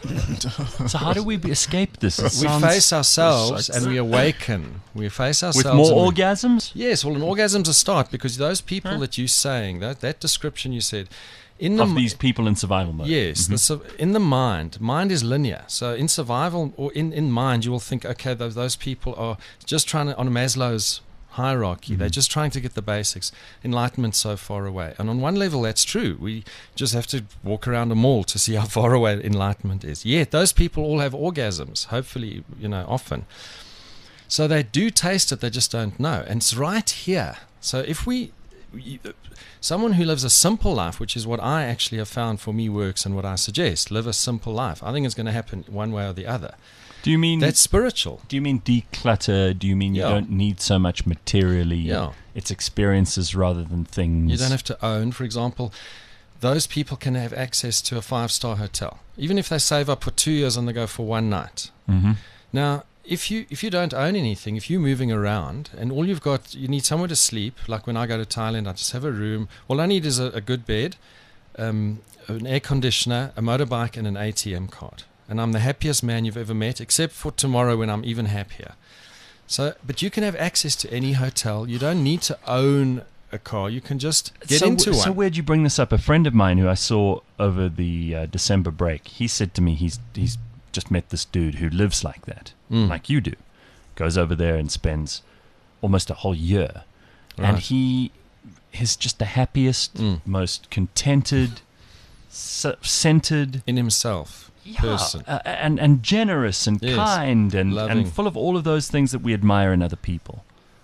So how do we be- escape this? It We sounds- face ourselves and we awaken. We face ourselves with more and we- orgasms. Yes, well, an orgasm's a start because those people Huh? that you're saying, that, that description you said, in the Of m- these people in survival mode. Yes, the, su- in the mind, mind is linear. So in survival or in, in mind, you will think, okay, those, those people are just trying to, on Maslow's hierarchy, they're just trying to get the basics. Enlightenment's so far away. And on one level, that's true. We just have to walk around a mall to see how far away enlightenment is. Yet those people all have orgasms, hopefully, you know, often. So they do taste it, they just don't know. And it's right here. So if we... we someone who lives a simple life, which is what I actually have found for me works and what I suggest, live a simple life. I think it's going to happen one way or the other. Do you mean That's spiritual. Do you mean declutter? Do you mean you Yeah. don't need so much materially? Yeah. It's experiences rather than things. You don't have to own, for example, those people can have access to a five-star hotel, even if they save up for two years and they go for one night. Mm-hmm. Now, if you if you don't own anything, if you're moving around and all you've got, you need somewhere to sleep. Like when I go to Thailand, I just have a room. All I need is a, a good bed, um, an air conditioner, a motorbike, and an A T M card. And I'm the happiest man you've ever met, except for tomorrow when I'm even happier. So, but you can have access to any hotel. You don't need to own a car. You can just get so, into so one. where'd you bring this up? A friend of mine who I saw over the uh, December break, he said to me he's he's just met this dude who lives like that, Mm. like you do. Goes over there and spends almost a whole year. And Right. he is just the happiest, Mm. most contented, s- centered in himself, yeah, person. uh, and, and generous and Yes. kind and, Loving. and full of all of those things that we admire in other people.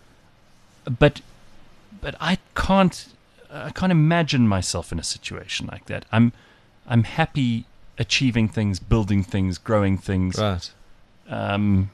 But but I can't I can't imagine myself in a situation like that. I'm I'm happy achieving things, building things, growing things, Right. um,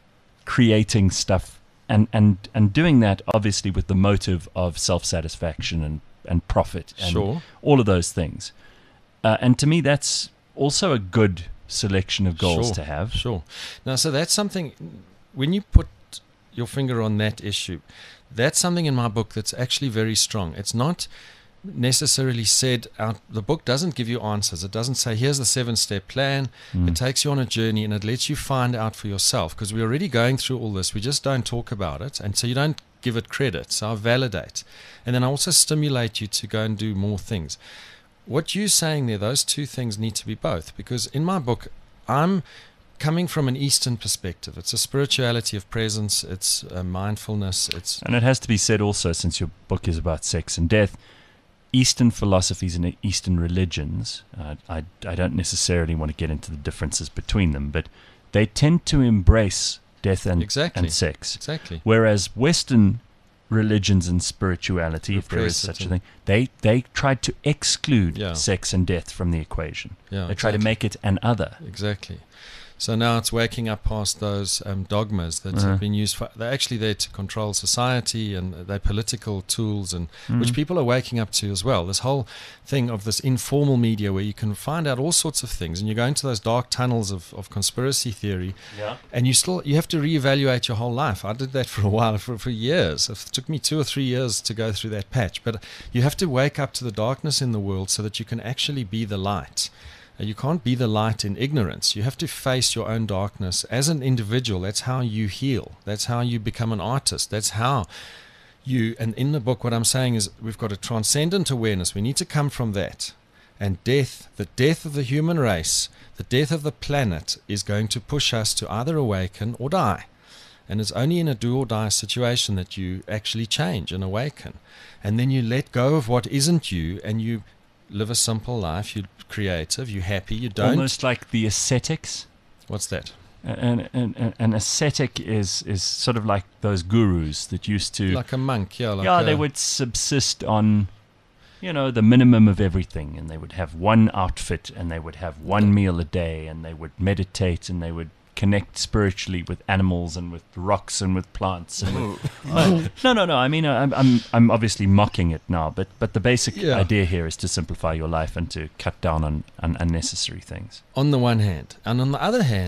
creating stuff, and, and, and doing that obviously with the motive of self-satisfaction and, and profit and Sure. all of those things. Uh, and to me, that's also a good selection of goals Sure, to have. Sure. Now, so that's something, when you put your finger on that issue, that's something in my book that's actually very strong. It's not necessarily said out, the book doesn't give you answers. It doesn't say, here's the seven-step plan. Mm. It takes you on a journey and it lets you find out for yourself, because we're already going through all this. We just don't talk about it. And so you don't give it credit. So I validate. And then I also stimulate you to go and do more things. What you're saying there, those two things need to be both, because in my book, I'm coming from an Eastern perspective. It's a spirituality of presence, it's a mindfulness, it's... And it has to be said also, since your book is about sex and death, Eastern philosophies and Eastern religions, uh, I, I don't necessarily want to get into the differences between them, but they tend to embrace death and, Exactly. and sex. Exactly. Whereas Western religions and spirituality, if there is Repress it such a and- thing, they, they tried to exclude Yeah. sex and death from the equation. Yeah, they try to exactly. make it an other. Exactly. So now it's waking up past those um, dogmas that Uh-huh. have been used for, they're actually there to control society, and they're political tools, and Mm. which people are waking up to as well. This whole thing of this informal media where you can find out all sorts of things, and you go into those dark tunnels of, of conspiracy theory, Yeah. and you still you have to reevaluate your whole life. I did that for a while, for, for years. It took me two or three years to go through that patch. But you have to wake up to the darkness in the world so that you can actually be the light. Uh, You can't be the light in ignorance. You have to face your own darkness as an individual. That's how you heal. That's how you become an artist. That's how you, and in the book, what I'm saying is we've got a transcendent awareness. We need to come from that. And death, the death of the human race, the death of the planet, is going to push us to either awaken or die. And it's only in a do or die situation that you actually change and awaken. And then you let go of what isn't you, and you live a simple life. You're creative, you're happy, you don't. Almost like the ascetics. What's that? An, an, an, an ascetic is, is sort of like those gurus that used to... Like a monk, yeah. Like yeah, a, they would subsist on, you know, the minimum of everything, and they would have one outfit, and they would have one meal a day, and they would meditate, and they would connect spiritually with animals and with rocks and with plants. And with, uh, no, no, no. I mean, I'm, I'm, I'm obviously mocking it now, but, but the basic Yeah. idea here is to simplify your life and to cut down on, on unnecessary things. On the one hand. And on the other hand,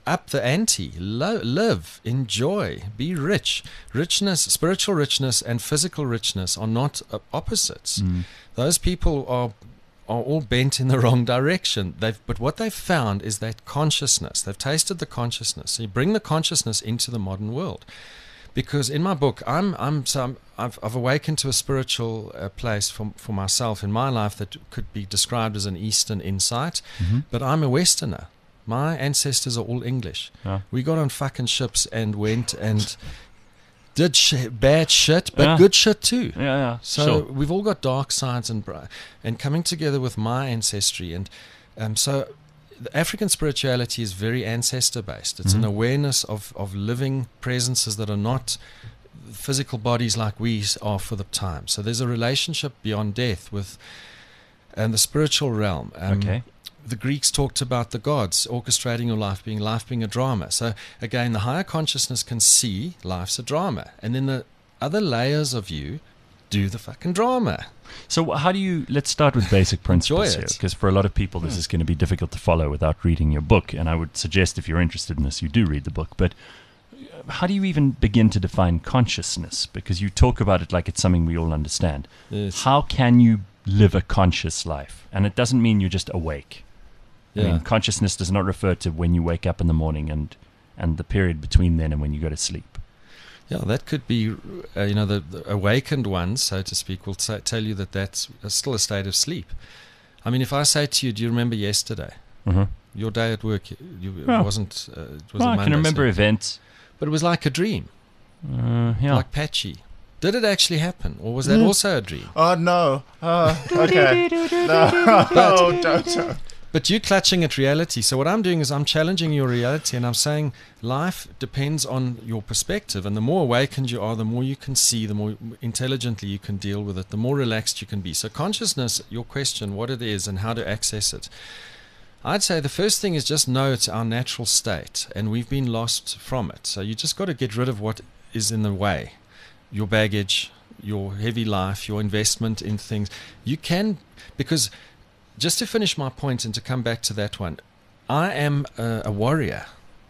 up the ante. Lo- live, enjoy, be rich. Richness, spiritual richness and physical richness are not uh, opposites. Mm. Those people are are all bent in the wrong direction. They've, but what they've found is that consciousness. They've tasted the consciousness. So you bring the consciousness into the modern world. Because in my book, I'm I'm so I'm, I've I've awakened to a spiritual uh, place for for myself in my life that could be described as an Eastern insight. Mm-hmm. But I'm a Westerner. My ancestors are all English. Yeah. We got on fucking ships and went and did sh- bad shit, but Yeah. good shit too. Yeah, yeah. So sure. we've all got dark sides and bri- and coming together with my ancestry, and um, so the African spirituality is very ancestor based. It's Mhm. an awareness of of living presences that are not physical bodies like we are for the time. So there's a relationship beyond death with and the spiritual realm. Um, Okay. The Greeks talked about the gods orchestrating your life, being life being a drama. So again, the higher consciousness can see life's a drama, and then the other layers of you do the fucking drama. So wh- how do you, let's start with basic principles Enjoy here, it. because for a lot of people this is going to be difficult to follow without reading your book, and I would suggest if you're interested in this, you do read the book. But uh, how do you even begin to define consciousness? Because you talk about it like it's something we all understand. Yes. How can you live a conscious life? And it doesn't mean you're just awake. I Yeah. mean, consciousness does not refer to when you wake up in the morning and, and the period between then and when you go to sleep. Yeah, that could be, uh, you know, the, the awakened ones, so to speak, will t- tell you that that's uh, still a state of sleep. I mean, if I say to you, do you remember yesterday? Mm-hmm. Your day at work, you, it Yeah. wasn't, uh, it was Well, a I Monday, can remember so- events. but it was like a dream, Uh, yeah. like patchy. Did it actually happen, or was that Mm. also a dream? Oh no. Uh, okay. No, But- don't. But you're clutching at reality. So what I'm doing is I'm challenging your reality, and I'm saying life depends on your perspective. And the more awakened you are, the more you can see, the more intelligently you can deal with it, the more relaxed you can be. So consciousness, your question, what it is and how to access it. I'd say the first thing is just know it's our natural state, and we've been lost from it. So you just got to get rid of what is in the way. Your baggage, your heavy life, your investment in things. You can, because... Just to finish my point and to come back to that one, I am a, a warrior.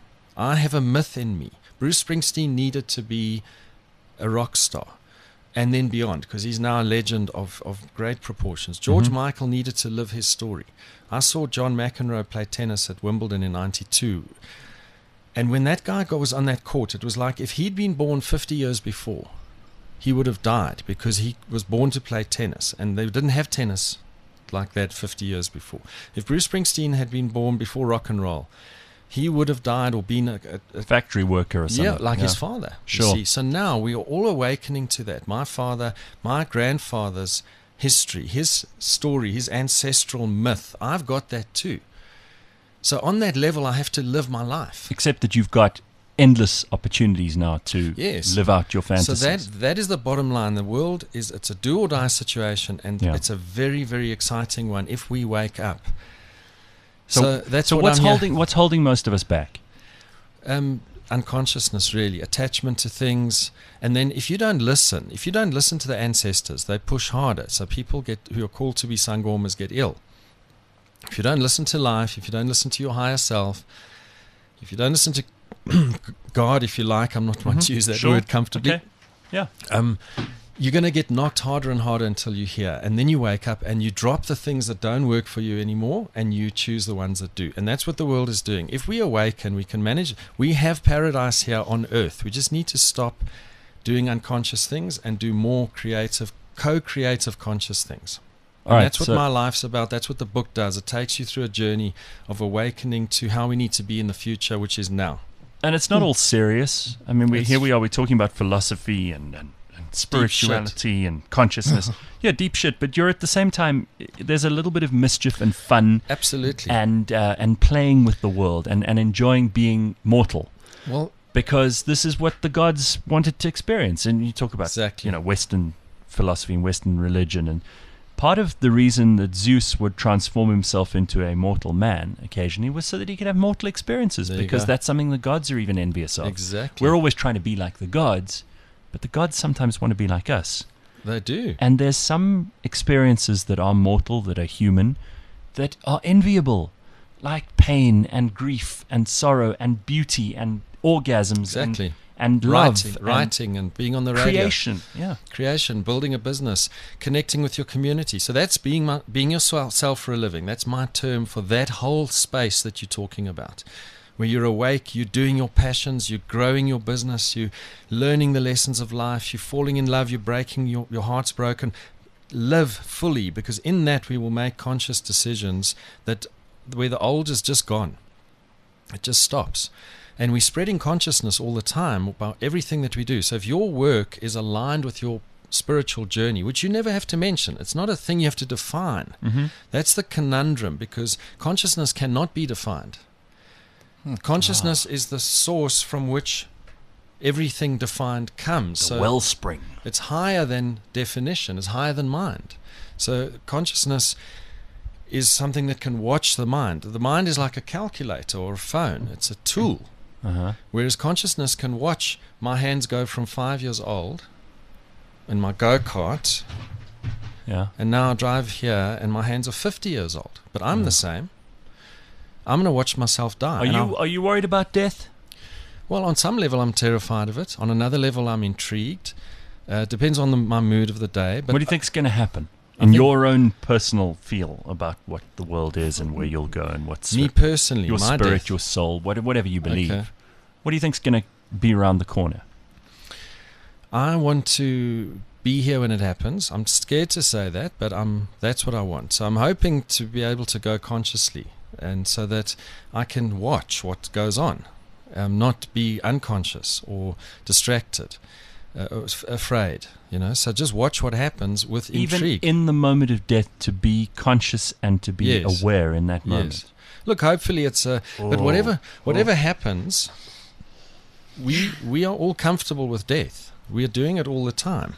I have a myth in me. Bruce Springsteen needed to be a rock star and then beyond, because he's now a legend of, of great proportions. George Mhm. Michael needed to live his story. I saw John McEnroe play tennis at Wimbledon in ninety-two. And when that guy got, was on that court, it was like if he'd been born fifty years before, he would have died, because he was born to play tennis, and they didn't have tennis like that fifty years before. If Bruce Springsteen had been born before rock and roll, he would have died or been a, a, a Factory worker or something. yeah, like his father. you Sure. see. So now we are all awakening to that. My father, my grandfather's history, his story, his ancestral myth, I've got that too. So on that level, I have to live my life. Except that you've got endless opportunities now to Yes. live out your fantasies. So that that is the bottom line. The world is it's a do or die situation, and Yeah. it's a very very exciting one if we wake up. So, So- that's so what what's I'm here- holding what's holding most of us back? um, unconsciousness, really, attachment to things. And then if you don't listen, if you don't listen to the ancestors, they push harder. So people get who are called to be sangomas get ill. If you don't listen to life, if you don't listen to your higher self, if you don't listen to God, if you like, I'm not one to use that Sure. word comfortably. Okay. Yeah. Um, you're going to get knocked harder and harder until you hear. And then you wake up and you drop the things that don't work for you anymore, and you choose the ones that do. And that's what the world is doing. If we awaken, we can manage. We have paradise here on earth. We just need to stop doing unconscious things and do more creative, co-creative conscious things. All And right, that's what so- my life's about. That's what the book does. It takes you through a journey of awakening to how we need to be in the future, which is now. And it's not all serious. I mean, we, It's- here we are, we're talking about philosophy and, and, and spirituality and consciousness. Yeah, deep shit. But you're at the same time, i- there's a little bit of mischief and fun Absolutely. and uh, and playing with the world and, and enjoying being mortal. Well, Because this is what the gods wanted to experience. And you talk about, Exactly. you know, Western philosophy and Western religion. And part of the reason that Zeus would transform himself into a mortal man occasionally was so that he could have mortal experiences, There you because go. that's something the gods are even envious of. Exactly. We're always trying to be like the gods, but the gods sometimes want to be like us. They do. And there's some experiences that are mortal, that are human, that are enviable. like pain and grief and sorrow and beauty and orgasms Exactly. and, and love Writing, and writing and being on the radio. creation. Yeah. Creation, building a business, connecting with your community. So that's being my, being yourself for a living. That's my term for that whole space that you're talking about. Where you're awake, you're doing your passions, you're growing your business, you're learning the lessons of life, you're falling in love, you're breaking, your, your heart's broken. Live fully, because in that we will make conscious decisions that where the old is just gone. It just stops. And we're spreading consciousness all the time about everything that we do. So if your work is aligned with your spiritual journey, which you never have to mention, it's not a thing you have to define. Mm-hmm. That's the conundrum, because consciousness cannot be defined. Consciousness is the source from which everything defined comes. The so wellspring. it's higher than definition, it's higher than mind. So consciousness is something that can watch the mind. The mind is like a calculator or a phone. It's a tool. Uh-huh. Whereas consciousness can watch my hands go from five years old in my go-kart, Yeah. and now I drive here and my hands are fifty years old. But I'm the same. I'm going to watch myself die. Are and you I'll- are you worried about death? Well, on some level, I'm terrified of it. On another level, I'm intrigued. Uh, it depends on the, my mood of the day. But What do you think's going to happen I in think- your own personal feel about what the world is and where you'll go and what's me personally, your my spirit, death, your soul, what- whatever you believe? Okay. What do you think's going to be around the corner? I want to be here when it happens. I'm scared to say that, but I'm, that's what I want. So I'm hoping to be able to go consciously, and so that I can watch what goes on, um, not be unconscious or distracted, uh, or f- afraid. You know, so just watch what happens with Even intrigue. in the moment of death, to be conscious and to be Yes. aware in that moment. Yes. Look, hopefully it's a. But Oh. whatever whatever happens, we we are all comfortable with death. We are doing it all the time.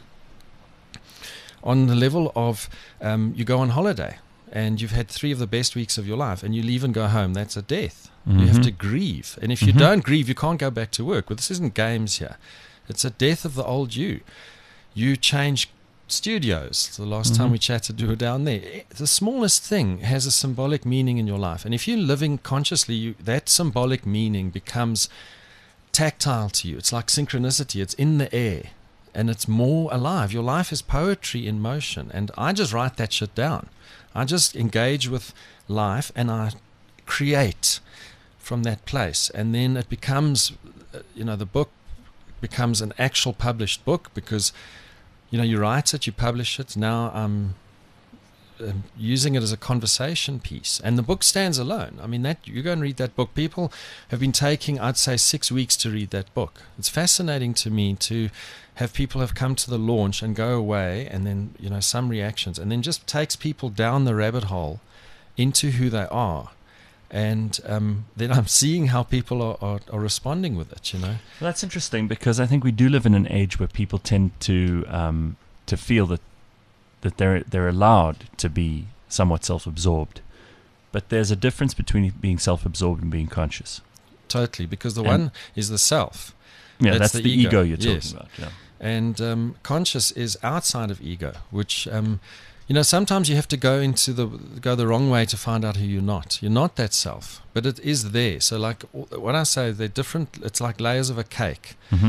On the level of, um, you go on holiday and you've had three of the best weeks of your life, and you leave and go home. That's a death. You have Mhm. to grieve, and if you Mhm. don't grieve, you can't go back to work. But this isn't games here. It's a death of the old you. You change studios. The last time Mhm. we chatted, you were down there. The smallest thing has a symbolic meaning in your life, and if you're living consciously, you, that symbolic meaning becomes tactile to you. It's like synchronicity. It's in the air, and it's more alive. Your life is poetry in motion, and I just write that shit down. I just engage with life, and I create from that place, and then it becomes, uh, you know, the book becomes an actual published book, because you know, you write it, you publish it. Now I'm um, using it as a conversation piece, and the book stands alone. I mean, that you go and read that book. People have been taking, I'd say, six weeks to read that book. It's fascinating to me to have people have come to the launch and go away, and then, you know, some reactions, and then just takes people down the rabbit hole into who they are. And um, then I'm seeing how people are, are, are responding with it, you know. Well, that's interesting, because I think we do live in an age where people tend to um, to feel that that they're they're allowed to be somewhat self-absorbed, but there's a difference between being self-absorbed and being conscious. Totally, because the And- one is the self. Yeah, That's that's, the the, ego. ego, you're talking yes. about. Yeah. And um, conscious is outside of ego, which um, you know, sometimes you have to go into the go the wrong way to find out who you're not. You're not that self, but it is there. So, like when I say they're different, it's like layers of a cake. Mm-hmm.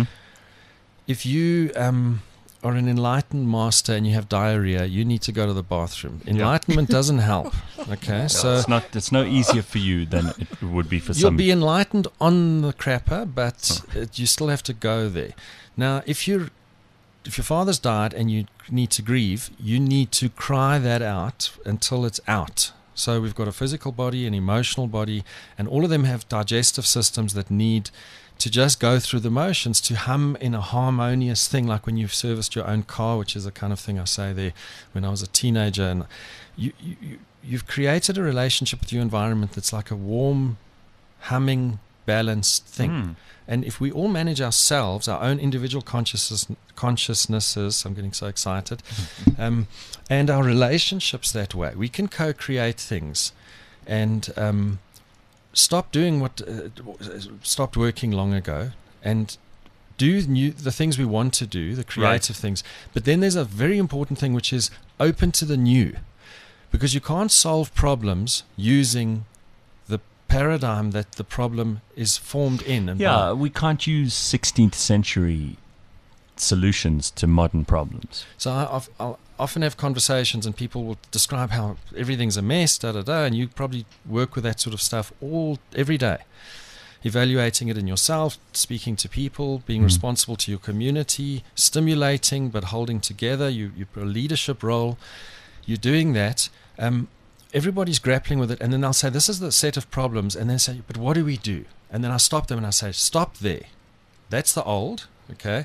If you um, are an enlightened master and you have diarrhea, you need to go to the bathroom. Enlightenment doesn't help. Okay, so it's not. It's no easier for you than it would be for you'll some. be enlightened on the crapper, but it, you still have to go there. Now, if you're if your father's died and you need to grieve, you need to cry that out until it's out. So we've got a physical body, an emotional body, and all of them have digestive systems that need to just go through the motions to hum in a harmonious thing, like when you've serviced your own car, which is the kind of thing I say there when I was a teenager. And you, you, you- you've created a relationship with your environment that's like a warm, humming, balanced thing. Mm. And if we all manage ourselves, our own individual consciousness, consciousnesses, I'm getting so excited, um, and our relationships that way, we can co-create things and um, stop doing what uh, stopped working long ago and do new, the things we want to do, the creative things. But then there's a very important thing, which is open to the new, because you can't solve problems using the paradigm that the problem is formed in. And Yeah, by. we can't use sixteenth century solutions to modern problems. So I, I've, I'll often have conversations and people will describe how everything's a mess, da da da, and you probably work with that sort of stuff all every day. Evaluating it in yourself, speaking to people, being Mm. responsible to your community, stimulating but holding together. You, you're a leadership role. You're doing that. Um, everybody's grappling with it, and then they'll say, this is the set of problems, and then say, but what do we do? And then I stop them and I say, stop there. That's the old, okay?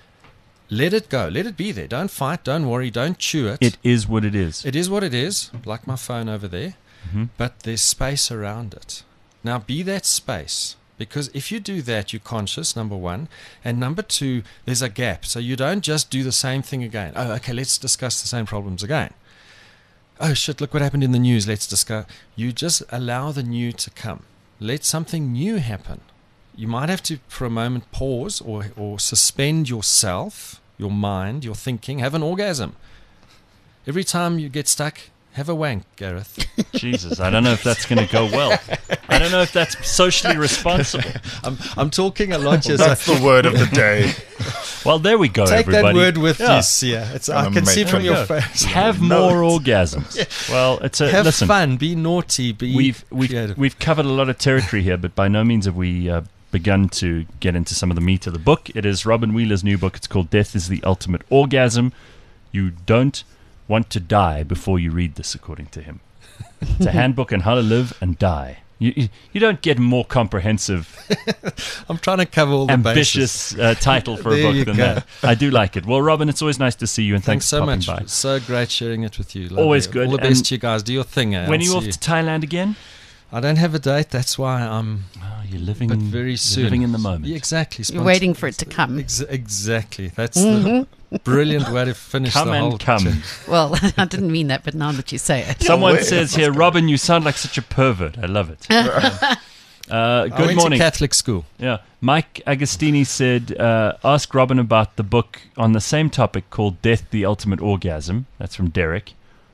Let it go. Let it be there. Don't fight. Don't worry. Don't chew it. It is what it is. It is what it is, like my phone over there, Mhm. but there's space around it. Now, be that space, because if you do that, you're conscious, number one, and number two, there's a gap. So you don't just do the same thing again. Oh, okay, let's discuss the same problems again. Oh, shit, look what happened in the news. Let's discuss. You just allow the new to come. Let something new happen. You might have to, for a moment, pause or, or suspend yourself, your mind, your thinking, have an orgasm. Every time you get stuck, have a wank, Gareth. Jesus, I don't know if that's going to go well. I don't know if that's socially responsible. I'm, I'm talking a lot. Yes, That's the word of the day. Well, there we go, Take everybody. that word with Yeah. you, Sia. It's, I can see Amazing. from your Yeah. face. Have more orgasms. Well, it's a Have listen. fun. Be naughty. Be We've we've creative. we've covered a lot of territory here, but by no means have we uh, begun to get into some of the meat of the book. It is Robin Wheeler's new book. It's called Death is the Ultimate Orgasm. You don't want to die before you read this, according to him. It's a handbook on how to live and die. You you, you don't get more comprehensive, I'm trying to cover all the bases. ambitious uh, title for a There you book than go. that. I do like it. Well, Robin, it's always nice to see you, and Thanks thanks, so for popping much. by. It's so great sharing it with you. Lovely. Always good. All the And best to you guys. Do your thing. Eh? When are I'll you see off to Thailand again? I don't have a date. That's why I'm. Oh, you're living, But very you're soon. living in the moment. Yeah, exactly. You're waiting for it to come. Ex- exactly. That's the brilliant way to finish Come the whole. and come. Well, I didn't mean that, but now that you say it. Someone Wait. says here, Robin, you sound like such a pervert. I love it. uh, I good went morning. to Catholic school. Yeah, Mike Agostini said, uh, ask Robin about the book on the same topic called Death, the Ultimate Orgasm. That's from Derek.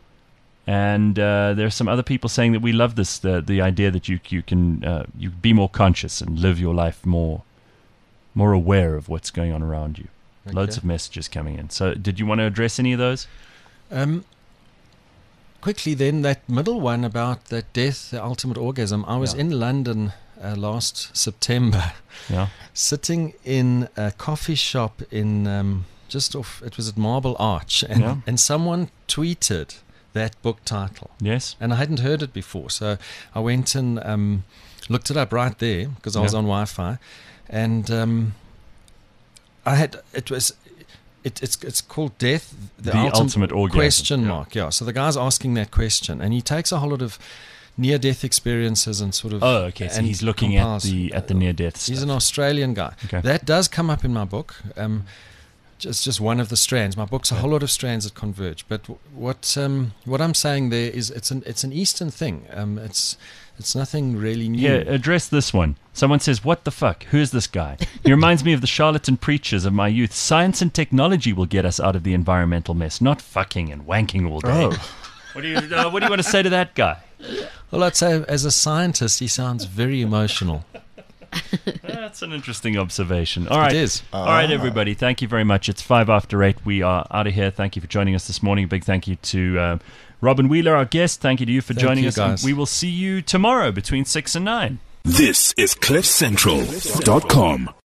And uh, there are some other people saying that we love this, the the idea that you you can uh, you be more conscious and live your life more more aware of what's going on around you. Loads Okay. of messages coming in. So did you want to address any of those? Um, quickly then, that middle one about that death, the ultimate orgasm. I was Yeah. in London uh, last September, Yeah. sitting in a coffee shop in um, just off. It was at Marble Arch, and Yeah. and someone tweeted that book title, Yes. and I hadn't heard it before, so I went and um, looked it up right there because I was Yeah. on Wi-Fi, and um, I had it was. It, it's it's called Death, the, The Ultimate Orgasm. question Yeah. mark. Yeah. So the guy's asking that question, and he takes a whole lot of near-death experiences and sort of. Oh, okay. So and he's looking at compiles- the at the near death stuff. He's an Australian guy. Okay. That does come up in my book. Um, just just one of the strands. My book's a whole lot of strands that converge. But w- what um, what I'm saying there is it's an it's an Eastern thing. Um, it's it's nothing really new. Yeah, address this one. Someone says, what the fuck? Who's this guy? He reminds me of the charlatan preachers of my youth. Science and technology will get us out of the environmental mess, not fucking and wanking all day. Oh. What do you uh, What do you want to say to that guy? Well, I'd say as a scientist, he sounds very emotional. That's an interesting observation. All right. It is. All right, everybody. Thank you very much. It's five after eight. We are out of here. Thank you for joining us this morning. Big thank you to uh, Robin Wheeler, our guest. Thank you to you for Thank joining you, us. And guys. we will see you tomorrow between six and nine. This is cliff central dot com.